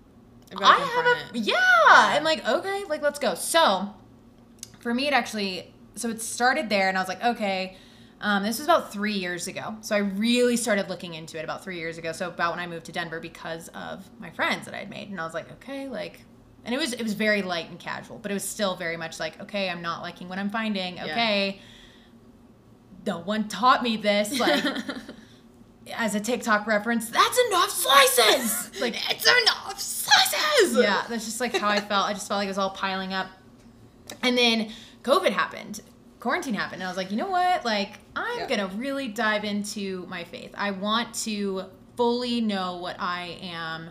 I have a, yeah. yeah. And like, okay, like, let's go. So for me, it actually, so it started there and I was like, okay, um, this was about three years ago. So I really started looking into it about three years ago. So about when I moved to Denver because of my friends that I had made. And I was like, okay, like, and it was, it was very light and casual, but it was still very much like, okay, I'm not liking what I'm finding. Okay. Yeah. No one taught me this. Like, as a TikTok reference, that's enough slices. Like, it's enough slices. Yeah. That's just like how I felt. I just felt like it was all piling up. And then COVID happened. Quarantine happened. And I was like, you know what? Like, I'm yeah. going to really dive into my faith. I want to fully know what I am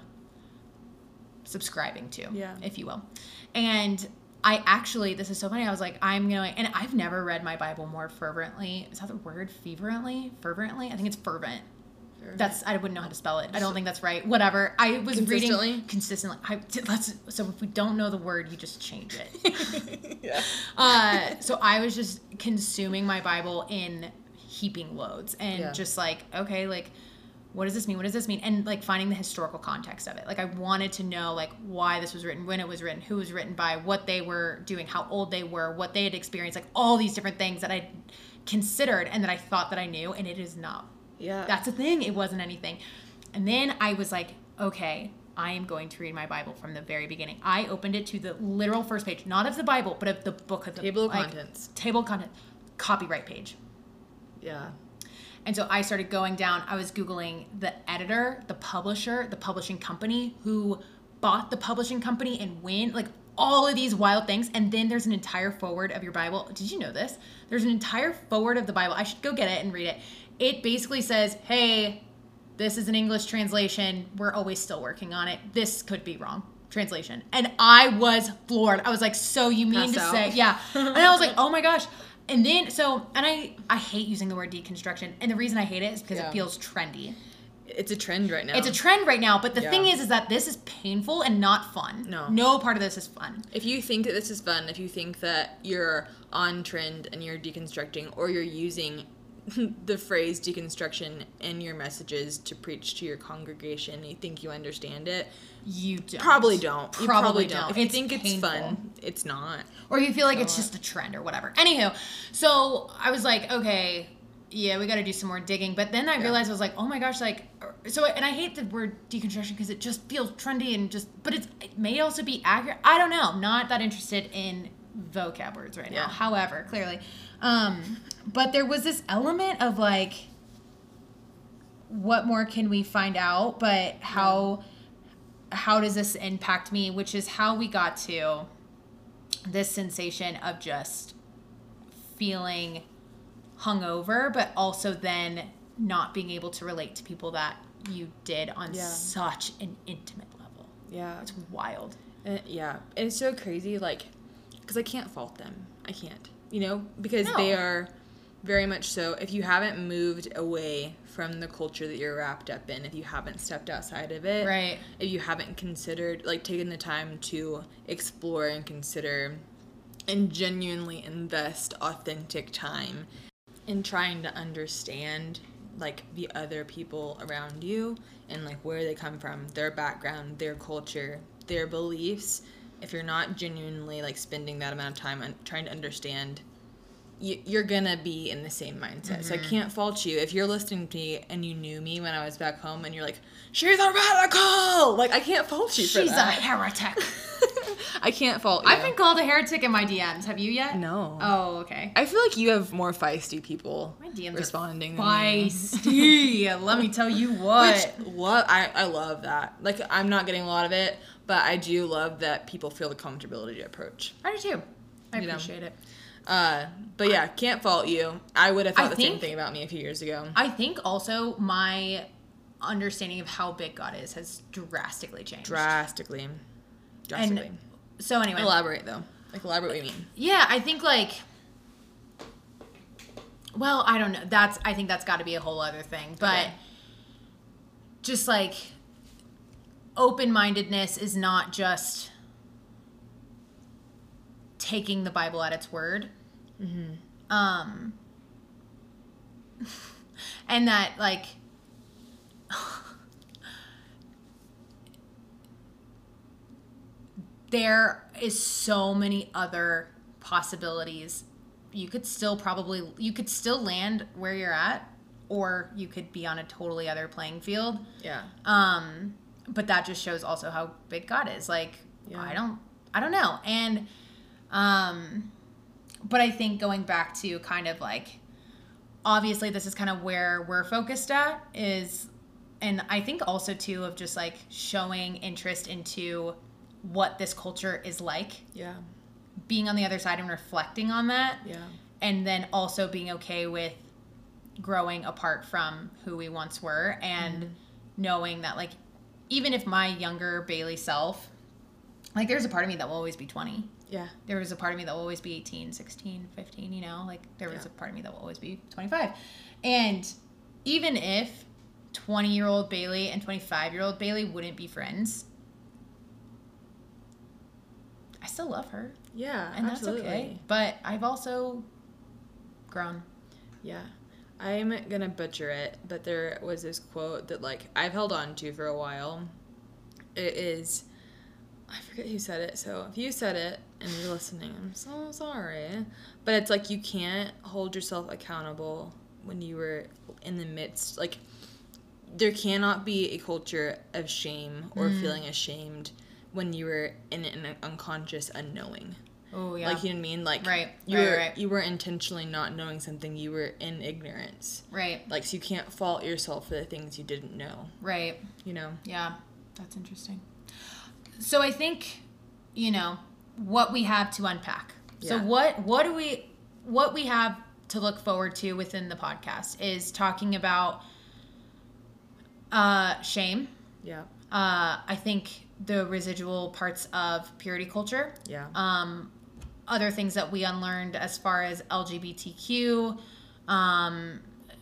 subscribing to, yeah. if you will. And I actually, this is so funny. I was like, I'm going, and I've never read my Bible more fervently. Is that the word? Fervently? Fervently? I think it's fervent. Fervent. That's, I wouldn't know how to spell it. I don't think that's right. Whatever. I was consistently? reading consistently. I, let's, so if we don't know the word, you just change it. yeah. Uh, so I was just consuming my Bible in heaping loads and yeah. just like, okay, like, what does this mean? What does this mean? And like finding the historical context of it. Like I wanted to know like why this was written, when it was written, who was written by, what they were doing, how old they were, what they had experienced, like all these different things that I considered and that I thought that I knew, and it is not. Yeah. That's a thing. It wasn't anything. And then I was like, okay, I am going to read my Bible from the very beginning. I opened it to the literal first page, not of the Bible, but of the book of the table of like, contents. Table of contents. Copyright page. Yeah. And so I started going down, I was Googling the editor, the publisher, the publishing company, who bought the publishing company and when, like all of these wild things. And then there's an entire forward of your Bible. Did you know this? There's an entire forward of the Bible. I should go get it and read it. It basically says, hey, this is an English translation. We're always still working on it. This could be wrong. Translation. And I was floored. I was like, so you mean Pass to out. say, yeah. And I was like, oh my gosh. And then, so, and I, I hate using the word deconstruction. And the reason I hate it is because yeah. it feels trendy. It's a trend right now. It's a trend right now. But the yeah. thing is, is that this is painful and not fun. No. No part of this is fun. If you think that this is fun, if you think that you're on trend and you're deconstructing, or you're using the phrase deconstruction in your messages to preach to your congregation, and you think you understand it, you don't. Probably don't. Probably, you probably don't. don't. If it's you think painful. it's fun, it's not. Or you feel like so it's just a trend or whatever. Anywho, so I was like, okay, yeah, we got to do some more digging. But then I yeah. realized I was like, oh my gosh, like, so, and I hate the word deconstruction because it just feels trendy and just, but it's, it may also be accurate. I don't know. Not that interested in vocab words right now. Yeah. However, clearly. Um, but there was this element of like, what more can we find out? But how, yeah. how does this impact me? Which is how we got to this sensation of just feeling hungover, but also then not being able to relate to people that you did on yeah. such an intimate level. Yeah. It's wild. Uh, yeah. It's so crazy, like, because I can't fault them. I can't. You know, because no. they are very much so, if you haven't moved away from the culture that you're wrapped up in, if you haven't stepped outside of it, right? If you haven't considered, like, taken the time to explore and consider and genuinely invest authentic time in trying to understand, like, the other people around you and, like, where they come from, their background, their culture, their beliefs, if you're not genuinely, like, spending that amount of time on trying to understand, you, you're gonna be in the same mindset. Mm-hmm. So I can't fault you. If you're listening to me and you knew me when I was back home and you're like, she's a radical! Like, I can't fault you for she's that. She's a heretic. I can't fault you. I've been called a heretic in my D Ms. Have you yet? No. Oh, okay. I feel like you have more feisty people my D Ms responding are feisty. Let me tell you what. Which, what I, I love that. Like, I'm not getting a lot of it, but I do love that people feel the comfortability to approach. I do too. I you appreciate know? it. Uh, but yeah, can't fault you. I would have thought I the think, same thing about me a few years ago. I think also my understanding of how big God is has drastically changed. Drastically. Drastically. And so anyway. Elaborate though. Like, elaborate what you mean. Yeah, I think like well, I don't know. That's I think that's got to be a whole other thing. But okay. just like open-mindedness is not just taking the Bible at its word. Mm-hmm. Um, and that like there is so many other possibilities. You could still probably, you could still land where you're at, or you could be on a totally other playing field. Yeah. Um, but that just shows also how big God is. Like, yeah. I don't, I don't know. And, um, but I think going back to kind of like, obviously this is kind of where we're focused at is, and I think also too of just like showing interest into what this culture is like. Yeah. Being on the other side and reflecting on that. Yeah. And then also being okay with growing apart from who we once were and mm-hmm. knowing that like, even if my younger Bailey self, like there's a part of me that will always be twenty. Yeah. There was a part of me that will always be eighteen, sixteen, fifteen, you know, like there was yeah. a part of me that will always be twenty-five. And even if twenty year old Bailey and twenty-five year old Bailey wouldn't be friends, I still love her. Yeah, and absolutely. That's okay. But I've also grown. Yeah. I'm going to butcher it, but there was this quote that, like, I've held on to for a while. It is, I forget who said it, so if you said it and you're listening, I'm so sorry. But it's like you can't hold yourself accountable when you were in the midst, like, there cannot be a culture of shame or mm. feeling ashamed when you were in an unconscious unknowing. Oh, yeah. Like, you know what I mean? Like, right, you, right, were, right. you were intentionally not knowing something. You were in ignorance. Right. Like, so you can't fault yourself for the things you didn't know. Right. You know? Yeah. That's interesting. So I think, you know, what we have to unpack. Yeah. So what, what do we, what we have to look forward to within the podcast is talking about uh, shame. Yeah. Uh, I think the residual parts of purity culture. Yeah. Um, other things that we unlearned as far as L G B T Q, um,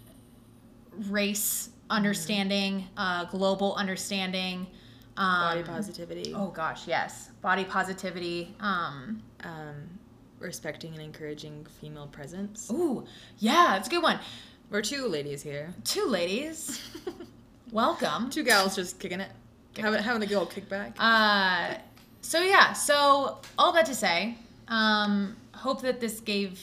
race understanding, mm-hmm. uh, global understanding. Um, Body positivity. Oh gosh, yes. Body positivity. Um, um, respecting and encouraging female presence. Ooh, yeah, that's a good one. We're two ladies here. Two ladies. Welcome. Two gals just kicking it. Having, having a good old kickback. Uh, so yeah, so all that to say, um, hope that this gave,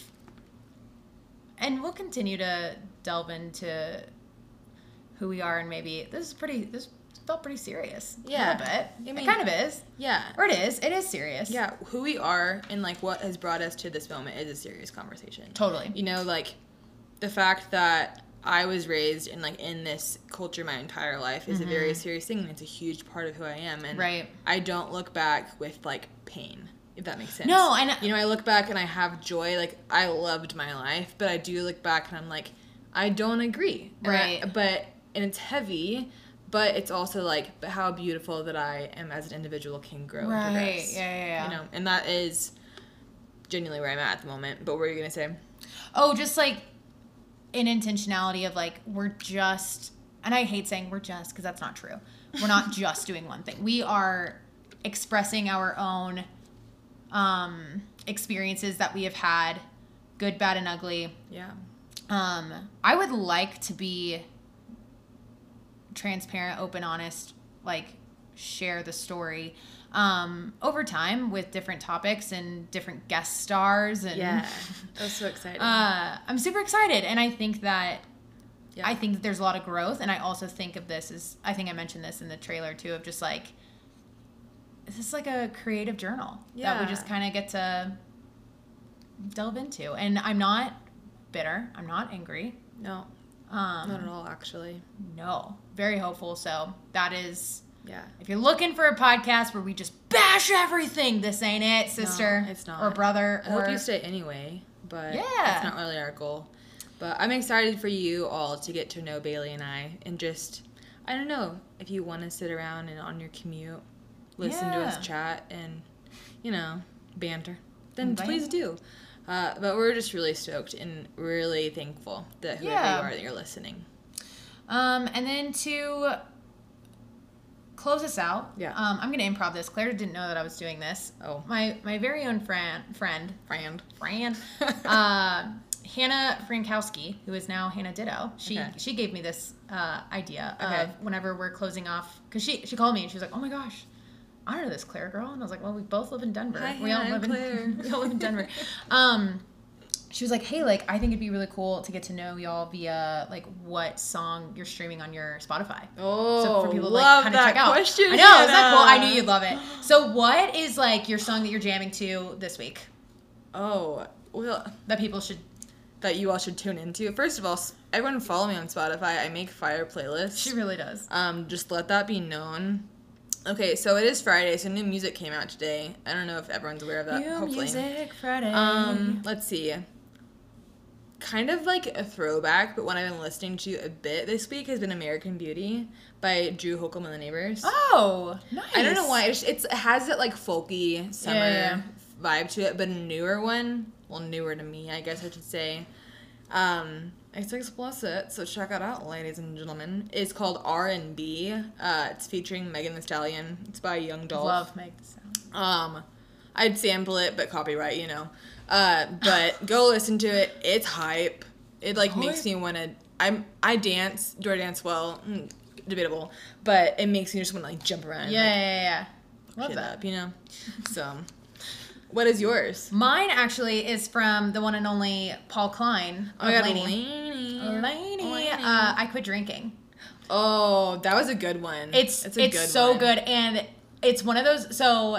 and we'll continue to delve into who we are, and maybe this is pretty, this felt pretty serious. Yeah. A little bit. I mean, it kind of is. Yeah. Or it is. It is serious. Yeah. Who we are and like what has brought us to this moment is a serious conversation. Totally. You know, like the fact that I was raised in like in this culture my entire life is mm-hmm. a very serious thing, and it's a huge part of who I am. And right. I don't look back with like pain, if that makes sense. No, and you know, I look back and I have joy. Like I loved my life, but I do look back and I'm like, I don't agree. Right. I, but and it's heavy, but it's also like, but how beautiful that I am as an individual can grow. Right. And progress, yeah, yeah, yeah. You know, and that is genuinely where I'm at at the moment. But what were you gonna say? Oh, just like an intentionality of like we're just, and I hate saying we're just because that's not true. We're not just doing one thing. We are expressing our own um, experiences that we have had, good, bad, and ugly. Yeah. Um, I would like to be transparent, open, honest, like share the story um, over time with different topics and different guest stars. And yeah, that's so exciting. Uh, I'm super excited, and I think that yeah. I think that there's a lot of growth, and I also think of this as, I think I mentioned this in the trailer too, of just like, this is like a creative journal yeah. that we just kind of get to delve into. And I'm not bitter. I'm not angry. No, um, not at all, actually. No, very hopeful. So that is, yeah. If you're looking for a podcast where we just bash everything, this ain't it, sister. No, it's not. Or brother. I or... hope you stay anyway, but yeah. that's not really our goal. But I'm excited for you all to get to know Bailey and I, and just, I don't know, if you want to sit around and on your commute, listen yeah. to us chat and, you know, banter, then Banter. please do. Uh, but we're just really stoked and really thankful that whoever Yeah. you are that you're listening. Um, and then to close us out, Yeah. um, I'm going to improv this. Claire didn't know that I was doing this. Oh. My my very own friend, friend, Friend. friend, uh, Hannah Frankowski, who is now Hannah Ditto. She Okay. she gave me this uh, idea Okay. of whenever we're closing off, because she she called me and she was like, "Oh my gosh, I don't know this Claire girl," and I was like, "Well, we both live in Denver. Hi, we all Hannah, live I'm in Claire." we all live in Denver." Um, she was like, "Hey, like I think it'd be really cool to get to know y'all via like what song you're streaming on your Spotify." Oh, So for people to love like kind of that check out. question. I know, isn't that cool? I Hannah. knew you'd love it. So what is like your song that you're jamming to this week Oh, well, that people should? that you all should tune into. First of all, s- everyone follow me on Spotify. I make fire playlists. She really does. Um, just let that be known. Okay, so it is Friday, so new music came out today. I don't know if everyone's aware of that. New hopefully. Music Friday. Um, let's see. Kind of like a throwback, but one I've been listening to a bit this week has been American Beauty by Drew Holcomb and the Neighbors. Oh, nice. I don't know why. It's, it's it has that like folky summer Yeah, yeah. vibe to it, but a newer one. Well, newer to me, I guess I should say. Um, it's explicit, so check it out, ladies and gentlemen. It's called R and B. Uh, it's featuring Megan Thee Stallion. It's by Young Dolph. Love Meg the Sound. Um, I'd sample it, but copyright, you know. Uh, but go listen to it. It's hype. It like makes me want to. I'm I dance. Do I dance well? Mm, debatable, but it makes me just want to like jump around. Yeah, and, like, yeah, yeah. Love shit that. up, you know. So, what is yours? Mine actually is from the one and only Paul Klein. Oh my of god, Lainey. Lainey. Lainey. Lainey. Uh, I quit drinking. Oh, that was a good one. It's it's, it's, a good so one. good, and it's one of those. So,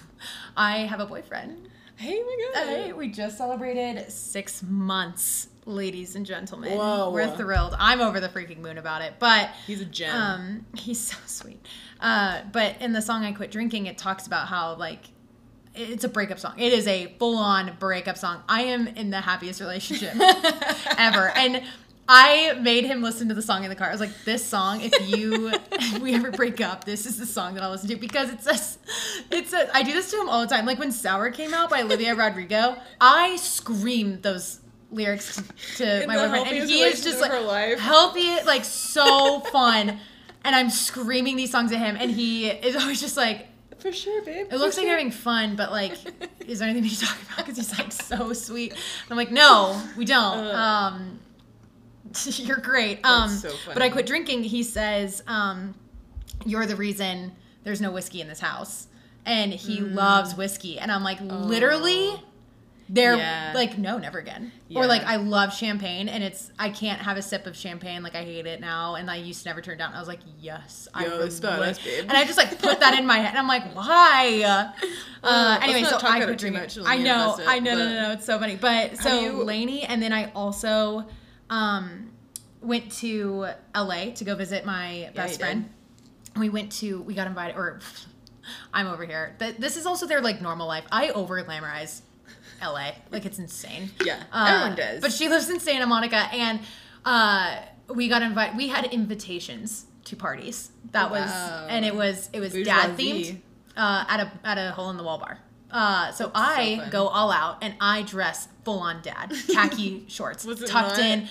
I have a boyfriend. Hey, my god. Hey, we just celebrated six months, ladies and gentlemen. Whoa. We're thrilled. I'm over the freaking moon about it. But He's a gem. um, he's so sweet. Uh, but in the song "I Quit Drinking," it talks about how like it's a breakup song. It is a full-on breakup song. I am in the happiest relationship ever, and I made him listen to the song in the car. I was like, "This song, if you if we ever break up, this is the song that I'll listen to," because it's a, it's a. I do this to him all the time. Like when "Sour" came out by Olivia Rodrigo, I screamed those lyrics to In my the boyfriend, and healthiest he is just relationship like of her life. healthy, like so fun. And I'm screaming these songs at him, and he is always just like, For sure, babe. it looks like you're having fun, but like, is there anything we should talk about? Because he's like so sweet. And I'm like, no, we don't. Uh. Um, you're great. Um, so funny. but I quit drinking. He says, um, you're the reason there's no whiskey in this house. And he Mm. loves whiskey. And I'm like, literally, they're Yeah. like, no, never again. Yeah. Or like, I love champagne, and it's, I can't have a sip of champagne. Like, I hate it now. And I used to never turn it down. I was like, yes, I Yo, would. it's about us, babe. And I just like put that in my head. And I'm like, why? Uh, let's anyway, not so talk I about quit it too drinking. much, I Lainey, know, that's it, I know, no, but- no, no, it's so funny. But Have so you- Lainey, and then I also um, went to L A to go visit my best you friend. We went to, we got invited, or I'm over here. But this is also their like normal life. I over glamorize L A, like it's insane. Yeah, Uh, everyone does. But she lives in Santa Monica, and uh, we got invited. We had invitations to parties. That was, Wow. and it was it was dad Bourgeoisie. themed uh, at a at a hole in the wall bar. Uh, so I fun. go all out, and I dress full on dad, khaki shorts, Was it tucked not? in.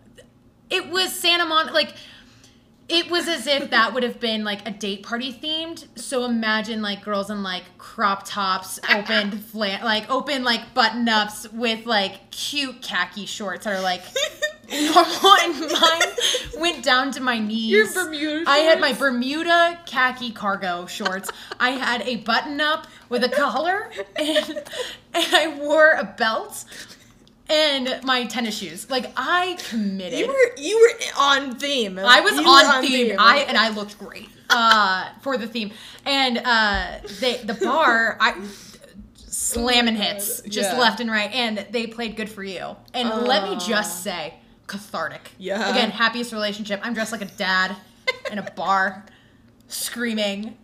It was Santa Monica, like. It was as if that would have been like a date party themed. So imagine like girls in like crop tops, open flan, like open like button ups with like cute khaki shorts that are like normal, and mine went down to my knees. Your Bermuda I had my shorts? Bermuda khaki cargo shorts. I had a button up with a collar, and, and I wore a belt. And my tennis shoes. Like, I committed. You were you were on theme. I was You were on, theme. I and I looked great uh, for the theme. And uh, they, the bar, I slamming hits just Yeah. left and right. And they played "Good for You." And let me just say, cathartic. Yeah. Again, happiest relationship. I'm dressed like a dad in a bar, screaming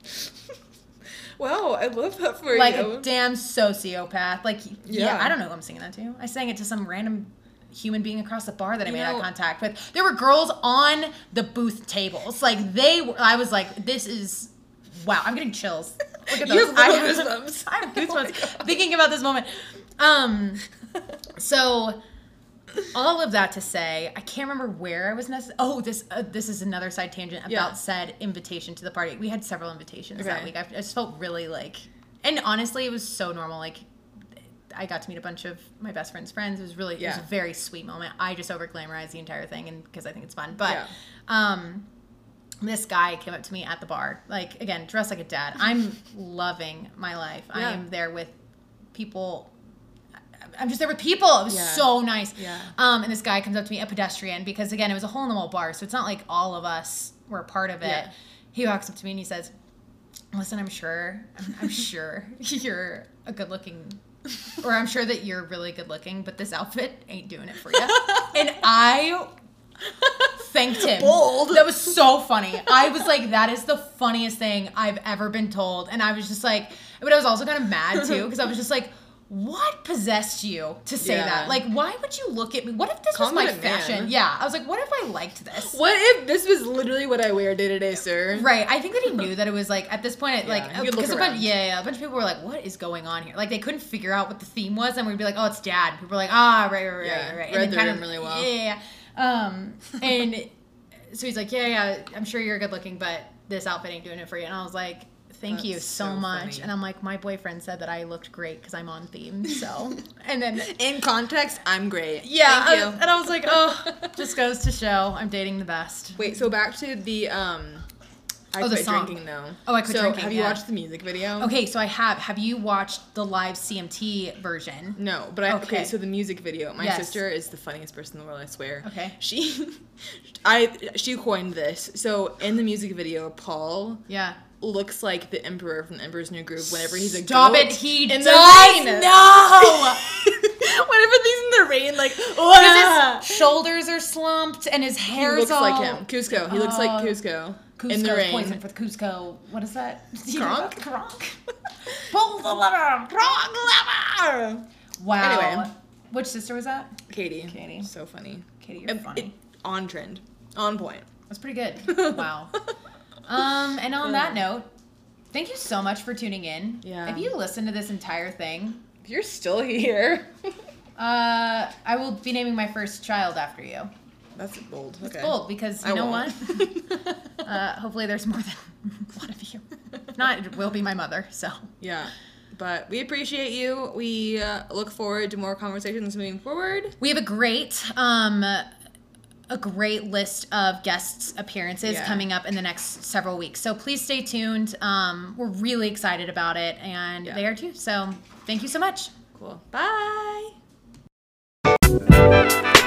Wow, I love that for like you. a damn sociopath. Like, yeah. Yeah. I don't know who I'm singing that to. I sang it to some random human being across the bar that I You made know- eye contact with. There were girls on the booth tables. Like, they were, I was like, this is, wow, I'm getting chills. Look at those. You have I little goosebumps. I have Oh my goosebumps thinking about this moment. Um, so all of that to say, I can't remember where I was necessarily. Oh, this uh, this is another side tangent about Yeah. said invitation to the party. We had several invitations Okay. that week. I, I just felt really like, and honestly, it was so normal. Like, I got to meet a bunch of my best friend's friends. It was really, Yeah. it was a very sweet moment. I just over glamorized the entire thing, and because I think it's fun. But, Yeah. um, this guy came up to me at the bar, like again, dressed like a dad. I'm loving my life. I Yeah. am there with people. I'm just there with people. It was Yeah. so nice. Yeah. Um, and this guy comes up to me, a pedestrian, because again, it was a hole in the wall bar, so it's not like all of us were a part of it. Yeah. He walks up to me and he says, "Listen, I'm sure, I'm, I'm sure you're a good looking, or I'm sure that you're really good looking, but this outfit ain't doing it for you." And I thanked him. Bold. That was so funny. I was like, that is the funniest thing I've ever been told. And I was just like, but I was also kind of mad too, because I was just like, what possessed you to say Yeah. that? Like, why would you look at me? What if this was my Confident man. fashion? Yeah. I was like, what if I liked this? What if this was literally what I wear day to day, sir? Right. I think that he knew that it was like, at this point, it, Yeah, like, you could look because a bunch, around. yeah, yeah, a bunch of people were like, what is going on here? Like, they couldn't figure out what the theme was, and we'd be like, oh, it's dad. People were like, ah, right, right, right, Yeah, right, right. read And the then room really well. Yeah, yeah, yeah. Um, and so he's like, yeah, yeah, I'm sure you're good looking, but this outfit ain't doing it for you. And I was like, thank you That's so, so much. funny. And I'm like, my boyfriend said that I looked great because I'm on theme. So, and then, In context, I'm great. yeah, Thank you. I- and I was like, oh, just goes to show I'm dating the best. Wait, so back to the um I Oh, the quit song. drinking though. Oh, I quit so drinking, have you yeah. watched the music video? Okay, so I have. Have you watched the live C M T version? No, but I okay. Okay. So the music video. My Yes. sister is the funniest person in the world. I swear. Okay. She, I she coined this. So in the music video, Paul Yeah. looks like the Emperor from the Emperor's New Groove. Whenever he's a Stop goat it, he in does the rain. no! Whenever he's in the rain, like His shoulders are slumped and his he hair's looks all... like him. Cusco. He looks like Oh. Cusco, Cusco's in the rain. poison for the Cusco. What is that? Kronk? Kronk. Pull the lever. Wrong lever. Wow. Anyway. Which sister was that? Katie. Katie. So funny. Katie, you're It- funny. it- on trend. On point. That's pretty good. Wow. Um, and on that note, thank you so much for tuning in. Yeah. If you listened to this entire thing, If you're still here. uh, I will be naming my first child after you. That's bold. It's Okay. bold because you I know won't. what? uh, hopefully there's more than one of you. If not, it will be my mother, so. Yeah. But we appreciate you. We uh, look forward to more conversations moving forward. We have a great um a great list of guests appearances Yeah. coming up in the next several weeks. So please stay tuned. Um we're really excited about it, and Yeah. they are too. So thank you so much. Cool. Bye.